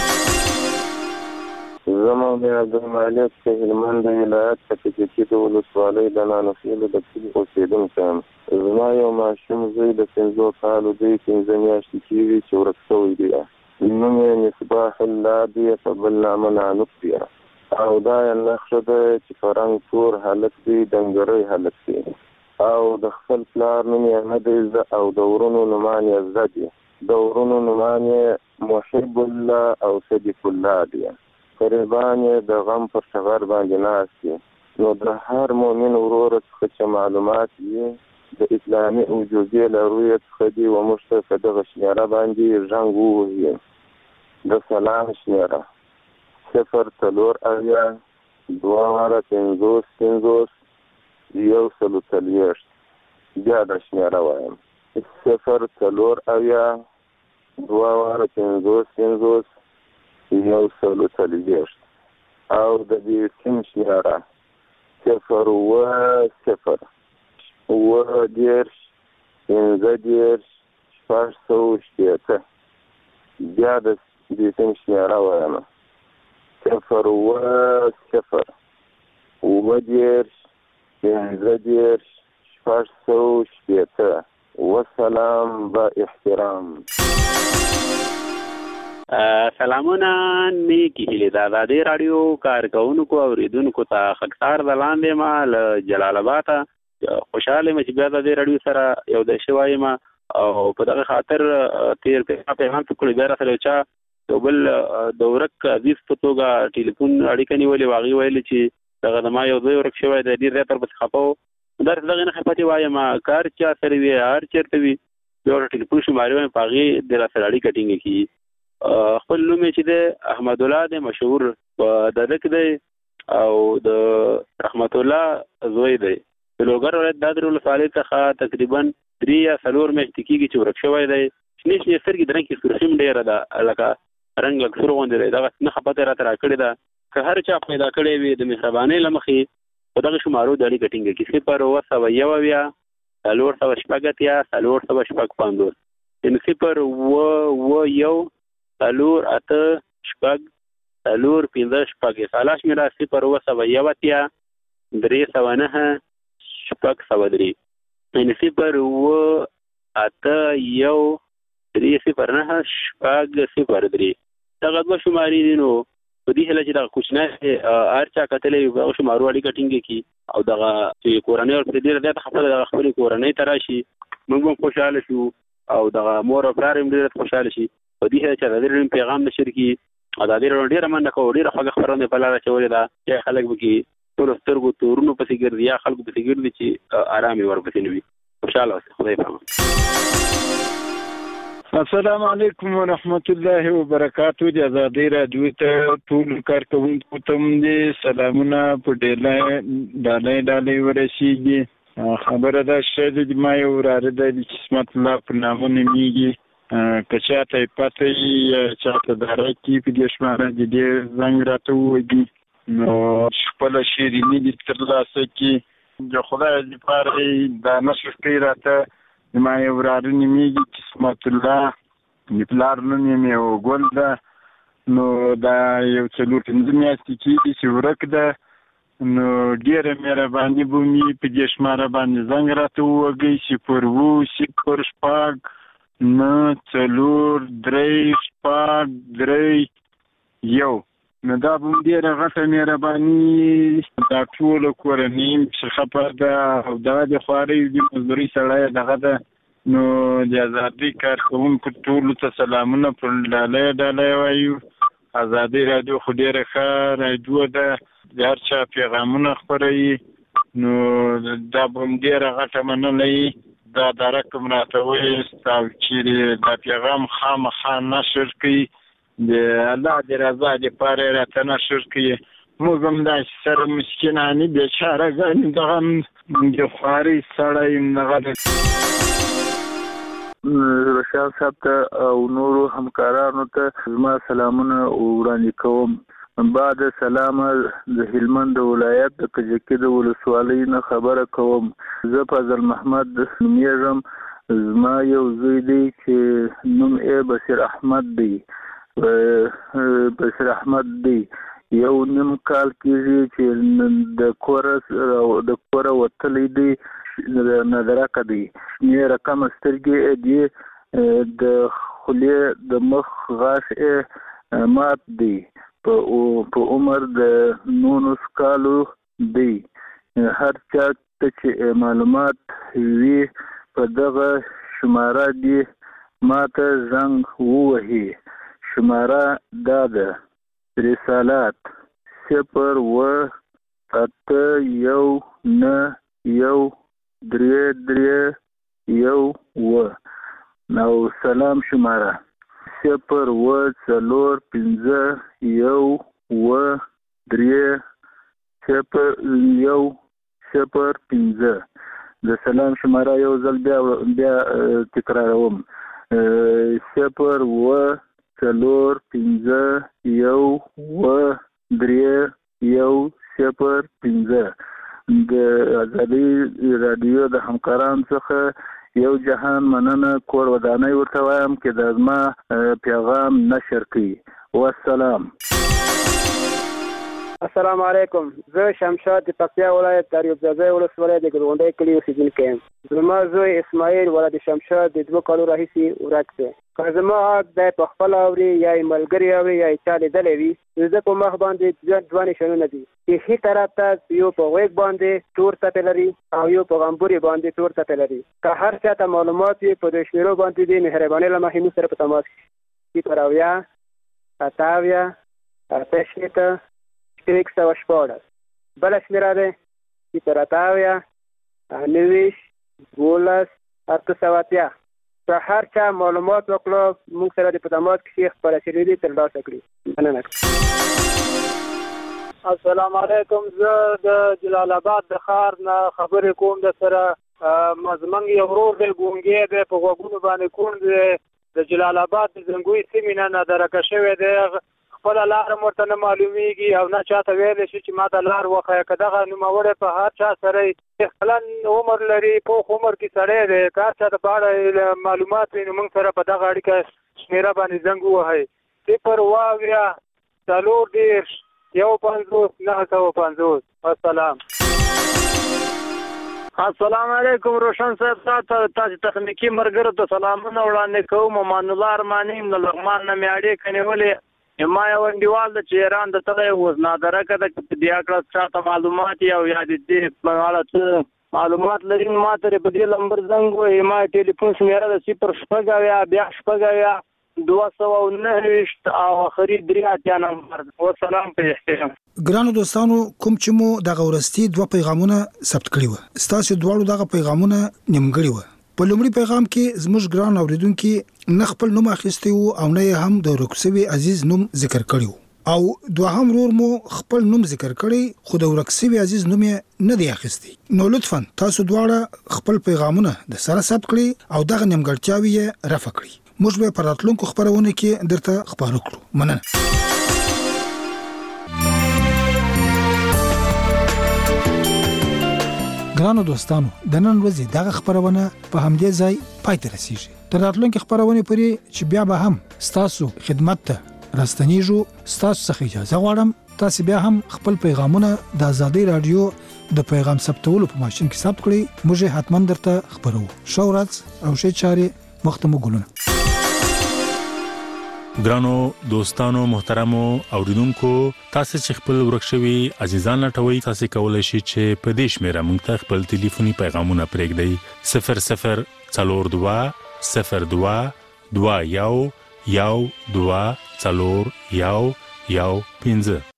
زما د عبدالمالک په هلمند ولایت کې د ولسوالۍ د نانوخیلو د کلي اوسېدونکی یم. زما یو ماشوم زوی د 5 کالو دی 15 میاشتې کېږي چې ورک شوی دی. نوم یې مصباح الله دی په بل نامه نانوک دی او دا یې نښه ده چې فرنګ تور هلک دی ډنګری هلک دی او د خپل پلار نوم یې نه دی او د ورونو نومان یې زده دي. د ورونو نومان یې محب الله او صدیق الله دي. قربان یې د غم پر ټغر باندې ناست دي. نو د هر مؤمن ورور څخه چې معلومات یې د اسلامي وجودي له رویې څخه دي و موږ ته په دغه شمیره باندې زنګ ووهي. د سلام شمیره 0 3 اویا 2 5 5 یو سلو تلیشت بیا د شمیره وایم 0 3 اویا 2 5 5 یو سلو تلیشت او د دې سیم شمیره 0 0 و دیرش 15 شپږ بیا د دې سیم شمیره وایم 0 0 و دیرش 15 شپږ وسلام با احترام. سلامونه نیکی هیله د آزادي رادیو کارکونکو او اوریدونکو ته خکسار د لاندې ما له جلال آباد خوشاله مې چې بیا د آزادي رادیو سره یو د شوای ما او په دغه خاطر تیر پیغام ټکول بیا سره چا بل د ورک عزیز په توګه ټلیفون اړیکه نیولې واغې ویل چې دغه د ما یو ځای ورک شوی د ډېر زیاتره پسې خفه درس دغه نه خفتې وایم کار چا سره وي هر چېرته وي بیا ورته ټلیفون شمارې وایم په هغې د راسره اړیکه ټینګه کړي. خپل نوم یې چې دی احمد الله دی مشهور په ددک دی او د رحمت الله زوی دی د لوګر ولایت دادر ولسوالۍ څخه تقریبا 3 یا 4 میاشتې کېږي چې ورک شوی دی. شنې شنې سترګې د رنګ کې سرخیم ډېره ده لکه رنګ لږ سور غوندې دی. دغه نه خپته راته راکړې ده که هر چا پیدا کړی وي د مهربانۍ له مخې په دغه شمارو د اړیکه ټینګه کړي 0 اویا 4 شپږ 50 یعنې 0 1 4 شپږ 4 5 ساله شمیره 0 اویا 309 شپږ 3 یعنې 0 309 شپږ 3 دغه دوه شمارې دي. نو په دې هله چې دغه کوچنی هر چا کتلی هغه شمارو اړیکه ټینګه کړي او دغه چې کورنۍ ورپسې ډېره زیاته خفه ده دغه خپلې کورنۍ ته راشي موږ هم خوشحاله شو او دغه مور او پلار هم ډېره خوشحاله شي. په دې هله چې ازادي راډیو پیغام نشر کړي ازادي راډیو ډېره مننه کوو ډېره خوږه خپرونه په لاره اچولې ده چې خلک پکې ټولو سترګو تورونو پسې ګرځي یا خلکو پسې ګرځي چې آرام یې ورپسې نه وي. خوشحاله اوسئ. خدای پامان. السلام علیکم ورحمت الله وبرکاتہ. د آزادي رادیو ته ټول کارکونکو ته مې سلامونه په ډالۍ ورسیږي. خبره ده چې ما یو وراره دی چې قسمت الله په نامه نومیږي. که چاته یې پته وي چاته داره کړي په دې شماره د دې زنګ راته ووهي نو خپله شیریني دې ترلاسه کړي. د خدای دپاره یې دا نشر کړي راته ما یو وراره نومیږي قسمت الله د پلار نوم یې میوه ګل ده. نو دا یو 4-5 میاشتې کېږي چې ورک ده. نو ډېره مهرباني به مې په دې شماره باندې زنګ راته ووهئ 0 شپږ 9 4 3 شپږ 3 1. نو دا به م ډېره غټه مهرباني دا ټوله کورنۍ چې خفه ده او دغه د خوارۍ د مزدورۍ سړی دغه ده. نو د آزادۍ کارکوونکو ټولو ته سلامونه په ډالۍ وایو. آزادي رادیو خو ډېره ښه رادیو ده د هر چا پیغامونه خپروي نو دا به هم ډېره غټه مننه دا د رقم راته وایست او چیرې دا پیغام خامخا نشر کړي د الله د رضا دپاره یې راته نشر کړي. موږ هم داسې سره مسکینانې بېچارهګانې دغه د خوارۍ سړی دغه رشاد صاحب ته او نورو همکارانو ته زما سلامونه وړاندې کوم. بعد سلامه د هلمند ولایت د کجکي د ولسوالۍ نه خبره کوم. زه فضل محمد نومیږم. زما یو زوی دی چې نوم یې بصیر احمد دی. بصیر احمد دی. یو نیم کال کېږي چې د کوره وتلی دی، نادرکه دی. شنې رقم سترګې دی، د خولې د مخ غاښ یې مات دی. په عمر د 19 کالو دی. هر چا ته چې معلومات وي په دغه شماره دی ماته زنګ ووهي. شماره دا ده: رسالات 01891 او سلام شماره 045130105. د سلام شماره یو ځل بیا تکراروم: 045130105. د ازادي رادیو د همکارانو څخه یو جهان مننه. کور ودانۍ ورته وایم چې د زما پیغام نشر کړي. والسلام. السلام علیکم. زه شمشاد د پکتیا ولایت تاریب زاده ولسوالۍ د ګلغونډۍ کلي اوسېدونکی یم. زما زوی اسماعیل ولد شمشاد د 2 کالو راهیسې ورک دی. که زما غږ دی په خپله اوري یا یې ملګري اوري یا یې چا لیدلی وي، د ده په مخ باندې دوه نشانونه دي. ښي طرف ته یو په غوږ باندې تور څپې لري او یو په غمبوري باندې تور څپې لري. که هر چا ته معلومات وي په دې شمیرو باندې دي، مهرباني له مخې موږ سره په تماس کړي. 080 بله شمېره دی 080 که هر چا معلومات وکړو موږ سره د په تماس کې خپرېدلي ترلاسه کړي. مننه. السلام علیکم. زه د جلال آباد د ښار نه خبرې کوم. د سره زموږ یو ورور دی، ګونګی دی، په غوږونو باندې کوڼ دی. د جلال آباد د زنګوی سیمې نه نادرکه شوی دی. خپله لاره هم ورته نه معلومیږي او نه چاته ویلی شي چې ما ته لار وښیه. که دغه نوموړی په هر چا سره کلن عمر لري، پوخ عمر کې سړی دی، که هر چا ته په اړه معلومات وي نو موږ سره په دغه اړیکه شمېره باندې زنګ ووهئ: 020 150 950. السلام. السلام علیکم. روشن صاحب تاسو تخنیکی مرګرو ته سلامونه وړاندې کوم. امان الله ارماني د لغمان نه مې اړیکې نیولې. ما یو انډیوال د چې ایران د تغی اوس نادرکه د دې اکړه چاته معلومات او یا د دې په اړه معلومات لري ما ته په دې نمبر زنګ وې. ما ټلیفون شمیره د 0 بیا 209 او اخري 3 نمبر. والسلام په احترام. ګرانو دوستانو، کوم چې مو دغه ورستي 2 پیغامونه ثبت کړي و، ستاسو دواړو دغه پیغامونه نیمګړي و. په لومړي پیغام کې زموږ ګران اوریدونکو نه خپل نوم اخیستی وو او نه هم د ورکسوي عزیز نوم ذکر کړی وو، او دوهم رور مو خپل نوم ذکر کړی خو د ورکسوي عزیز نوم نه دی اخیستی. نو لطفا تاسو دواړه خپل پیغامونه د سره ثبت کړئ او دغه نیمګړتیاوې رفع کړئ. موږ به په راتلونکو خبرونه کې درته خبرو کړو. مننه. ګرانو دوستانو، د نن ورځې دغه خبرونه په همدې ځای پای ته رسیږي. تر راتلونکي خبرونه پورې چې بیا به هم ستاسو خدمت ته راستنیږو، ستاسو څخه اجازه غواړم تاسو بیا هم خپل پیغامونه د آزادۍ رادیو د پیغام ثبتولو په ماشين کې ثبت کړئ. موږ حتما درته خبرو. ښه ورځ او ښه چارې وخت مو ګلونه. ګرانو دوستانو محترمو اوریدونکو، تاسو چې خپل ورکشوي عزیزان لټوي، تاسو کولای شئ چې په دې شمیره موږ ته خپل ټلیفوني پیغامونه پرېږدئ: 00420221 124 115.